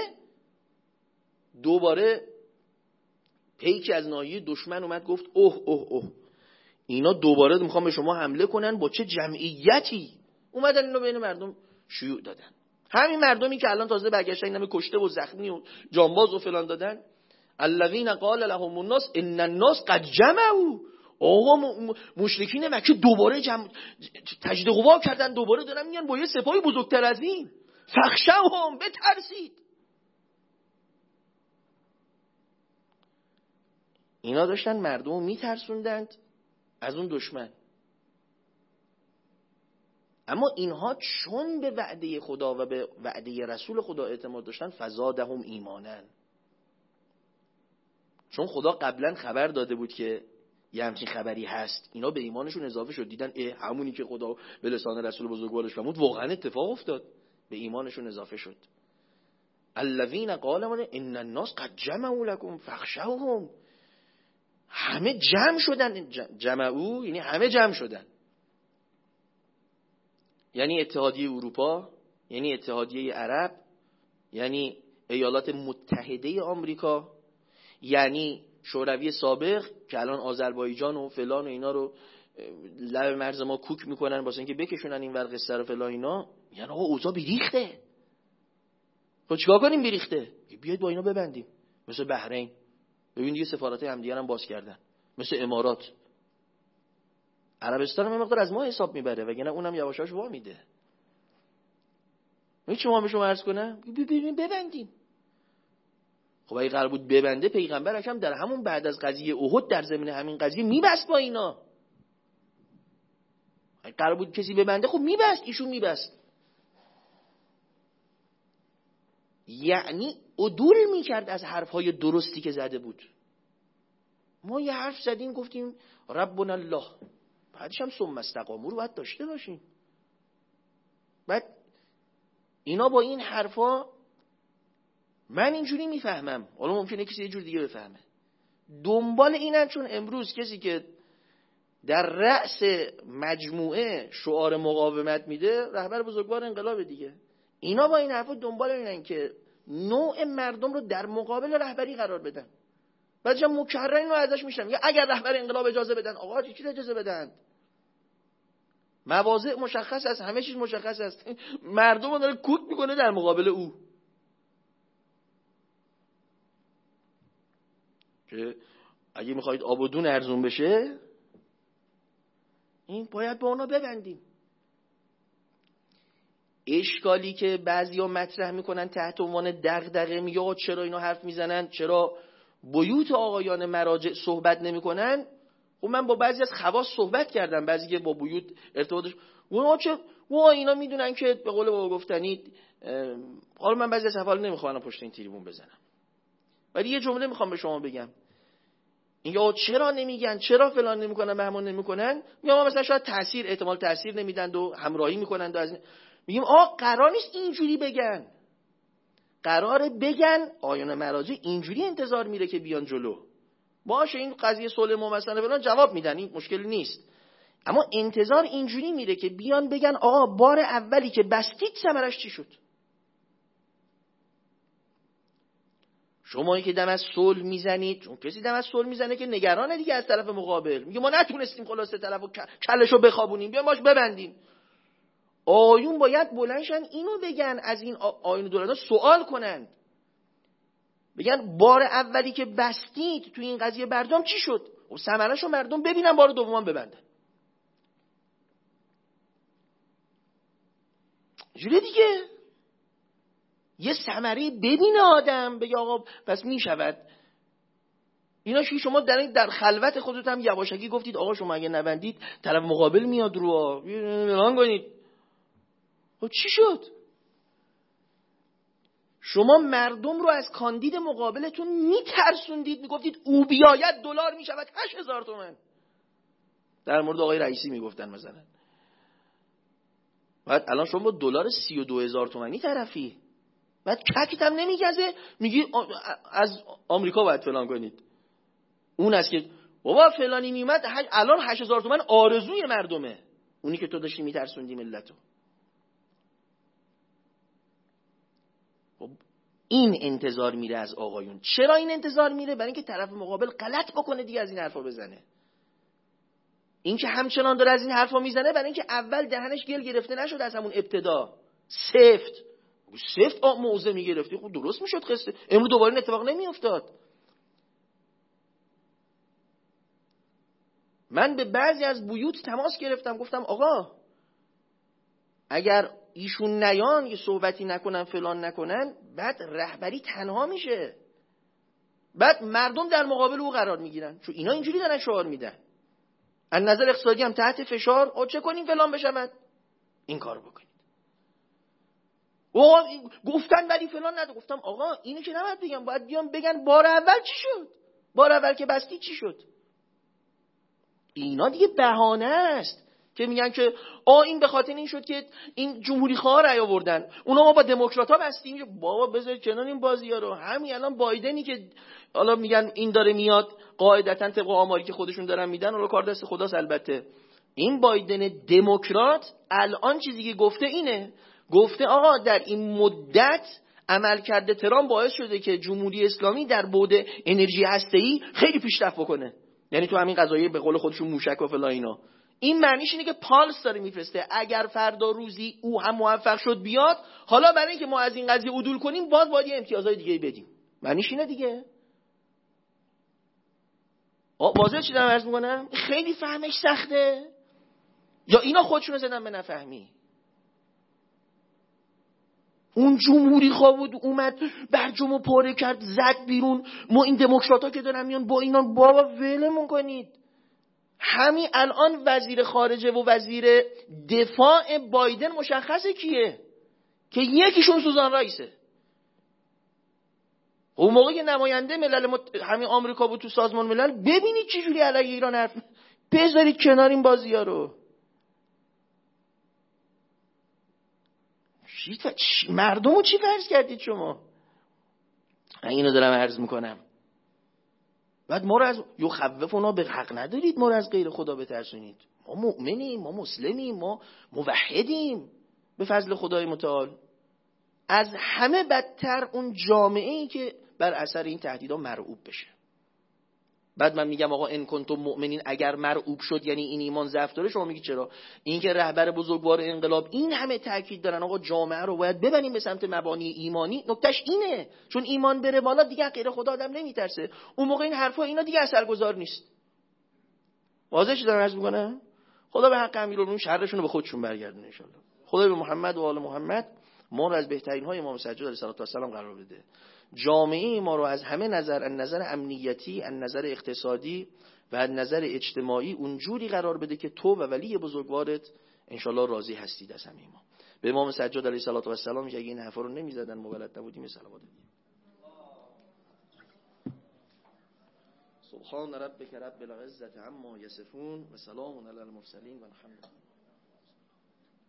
دوباره پیکی از ناحیه دشمن اومد گفت اوه اوه اوه، اینا دوباره میخوان به شما حمله کنن. با چه جمعیتی اومدن اینو بین مردم شیوع دادن. همین مردمی که الان تازه برگشتن این همه کشته و زخمی و جانباز و فلان دادن. الذین قال لهم الناس ان الناس قد جمعوا، آقا مشرکین مکه دوباره تجدید قوا کردن، دوباره دارن میگن با یه سپاهی بزرگتر از این، فخشوهم، بترسید. اینا داشتن مردم میترسوندند از اون دشمن. اما اینها چون به وعده خدا و به وعده رسول خدا اعتماد داشتن، فزادهم ایمانن. چون خدا قبلا خبر داده بود که یه همچین خبری هست، اینا به ایمانشون اضافه شد. دیدن همونی که خدا به لسان رسول بزرگوارش فرمود واقعا اتفاق افتاد، به ایمانشون اضافه شد. الذین قال ان الناس قد جمعوا لكم فاخشوهم، همه جمع شدن. جمعو یعنی همه جمع شدن، یعنی اتحادیه اروپا، یعنی اتحادیه عرب، یعنی ایالات متحده آمریکا، یعنی شوروی سابق که الان آذربایجان و فلان و اینا رو لب مرز ما کوک میکنن واسه اینکه بکشونن این ور قصه رو فلان اینا. یعنی آقا اوضاع بیریخته. خب چیکار کنیم بیریخته؟ بیاید با اینا ببندیم. مثل بحرین، ببین دیگه سفارت همدیگه هم باز کردن. مثل امارات، عربستان هم مقدار از ما حساب میبره، وگرنه اونم یواشاش وا میده. هیچ ما به شما عرض کنم ببینیم ببندیم. خب اگه قرار بود ببنده، پیغمبر اکرم در همون بعد از قضیه احد در زمین همین قضیه میبست با اینا. قرار بود کسی ببنده خب میبست، ایشون میبست. یعنی عدول میکرد از حرفهای درستی که زده بود. ما یه حرف زدیم گفتیم ربنا الله، بعدش هم ثم استقاموا رو باید داشته باشیم. بعد اینا با این حرفا من اینجوری میفهمم، حالا ممکنه کسی یه جور دیگه بفهمه، دنبال اینن چون امروز کسی که در رأس مجموعه شعار مقاومت میده رهبر بزرگوار انقلاب دیگه. اینا با این حرفا دنبال اینن که نوع مردم رو در مقابل رهبری قرار بدن. بعدش هم مکرر اینو ازش میشم یا اگر رهبر انقلاب اجازه بدن، آقا چی اجازه بدن؟ مواضع مشخص است، همه چیز مشخص است، مردم رو داره کوت میکنه در مقابل او. که اگه میخواید آب و دون ارزون بشه این باید با اونا ببندیم. اشکالی که بعضیا مطرح میکنن تحت عنوان دغدغه، میگه چرا اینا حرف میزنن، چرا بیوت آقایان مراجع صحبت نمیکنن؟ خب من با بعضی از خواص صحبت کردم، بعضی که با بیوت ارتباطش اینا میدونن که به قول بابا گفتنی، حالا من بعضی از حوالا نمیخوام پشت این تریبون بزنم، ولی یه جمله میخوام به شما بگم. یا چرا نمیگن، چرا فلان نمیکنن، مهمان نمیکنن؟ میگم مثلا شاید احتمال تاثیر نمیدن و همراهی میکنن و از میگیم قرار نیست اینجوری بگن. قراره بگن آیان مراجع اینجوری انتظار میره که بیان جلو. باشه این قضیه صلح مثلا فلان جواب میدن، این مشکلی نیست. اما انتظار اینجوری میره که بیان بگن آقا بار اولی که بستید ثمرش چی شد؟ شمایی که دم از صلح میزنید، چون کسی دم از صلح میزنه که نگرانه دیگه از طرف مقابل، میگه ما نتونستیم خلاصه طرفو کلشو بخوابونیم، بیایم باش ببندیم. آیون باید بلندشن اینو بگن، از این آیون دولت‌ها سوال کنند، بگن بار اولی که بستید تو این قضیه برجام چی شد؟ و ثمره‌شو مردم ببینن، بار دوم ببندن. جوری دیگه یه ثمره ببینه آدم، بگه آقا پس میشود. اینا شما در خلوت خودت هم یواشکی گفتید آقا شما اگه نبندید طرف مقابل میاد رو اعلان کنید. خب چی شد؟ شما مردم رو از کاندید مقابلتون میترسوندید، میگفتید او بیاید دلار میشود 8000 تومان. در مورد آقای رئیسی میگفتن مثلا. بعد الان شما با دلار 32000 تومانی طرفی، بعد ککت هم نمیگزه، میگی از آمریکا باید فلان کنید. اون است که بابا فلانی میومد، الان 8000 تومان آرزوی مردمه، اونی که تو داشتی میترسوندی ملتو. این انتظار میره از آقایون. چرا این انتظار میره؟ برای اینکه طرف مقابل غلط بکنه دیگه، از این حرفا بزنه. این که همچنان داره از این حرفا میزنه برای اینکه اول دهنش گل گرفته نشد از همون ابتدا. سفت موضع میگرفتی، خب درست میشد قصه. امروز دوباره این اتفاق نمیافتاد. من به بعضی از بیوت تماس گرفتم، گفتم آقا اگر ایشون نیان یه صحبتی نکنن فلان نکنن، بعد رهبری تنها میشه، بعد مردم در مقابل او قرار میگیرن، چون اینا اینجوری دارن شعار میدن از نظر اقتصادی هم تحت فشار. چه کنیم فلان بشود، این کار بکنید. گفتن ولی فلان نده. گفتم آقا اینو که نباید بگم، باید بیان بگن بار اول چی شد، بار اول که بستی چی شد. اینا دیگه بهانه است که میگن که این به خاطر این شد که این جمهوری خواه رأی آوردن، اونا ما با دموکرات‌ها بستیم. بابا بذار کنار این بازی‌ها رو. همین الان بایدنی که حالا میگن این داره میاد، قاعدتاً طبق آماری که خودشون دارن میدن، حالا کار دست خداست البته، این بایدن دموکرات الان چیزی که گفته اینه، گفته آقا در این مدت عملکرد ترامپ باعث شده که جمهوری اسلامی در بعد انرژی هسته‌ای خیلی پیشرفت بکنه. یعنی تو همین قضایه به قول خودشون موشک و فلان اینا. این معنیش اینه که پالس داره میفرسته، اگر فردا روزی او هم موفق شد بیاد، حالا برای اینکه ما از این قضیه عدول کنیم باز باید یه امتیازهای دیگه بدیم. معنیش اینه دیگه. واضحه چی دارم عرض میکنم؟ خیلی فهمش سخته یا اینا خودشونو زدن به نفهمی؟ اون جمهوری خواه بود اومد برجامو پاره کرد زد بیرون، ما این دموکرات‌ها که دارن میان با اینا بابا ولمون کنید. همین الان وزیر خارجه و وزیر دفاع بایدن مشخصه کیه، که یکیشون سوزان رایسه. اون موقع که نماینده ملل همین آمریکا بود تو سازمان ملل، ببینید چه جوری علیه ایران حرف، بذارید کنار این بازی‌ها رو. مردمو چی فرض کردید شما؟ من اینو دارم عرض میکنم. بعد ما رو از یخوفونا، به حق ندارید ما رو از غیر خدا بترسونید. ما مؤمنیم، ما مسلمیم، ما موحدیم به فضل خدای متعال. از همه بدتر اون جامعه‌ای که بر اثر این تهدیدها مرعوب بشه. بعد من میگم آقا ان کنتم مؤمنین، اگر مرعوب شد یعنی این ایمان ضعف داره. شما میگی چرا؟ این که رهبر بزرگوار انقلاب این همه تاکید دارن آقا جامعه رو باید ببریم به سمت مبانی ایمانی، نکتهش اینه، چون ایمان بره بالا دیگه غیر خدا آدم نمیترسه. اون موقع این حرفا اینا دیگه اثرگذار نیست. واضحه چه دارم عرض میکنم؟ خدا به حق امیرالمومنین شرشون رو به خودشون برگردونه ان شاء الله. خدا به محمد و آل محمد ما رو از بهترین های امام سجاد علیه السلام قرار بده. جامعه ما رو از همه نظر، از نظر امنیتی، از نظر اقتصادی و از نظر اجتماعی اونجوری قرار بده که تو و ولی بزرگوارت انشالله راضی هستید از همه ما. به امام سجاد علیه السلام که اگه این حرفا رو نمیزدن ما بلد نبودیم صلوات بدیم. سبحان ربک رب العزة عما یصفون و سلام علی المرسلین و الحمد لله.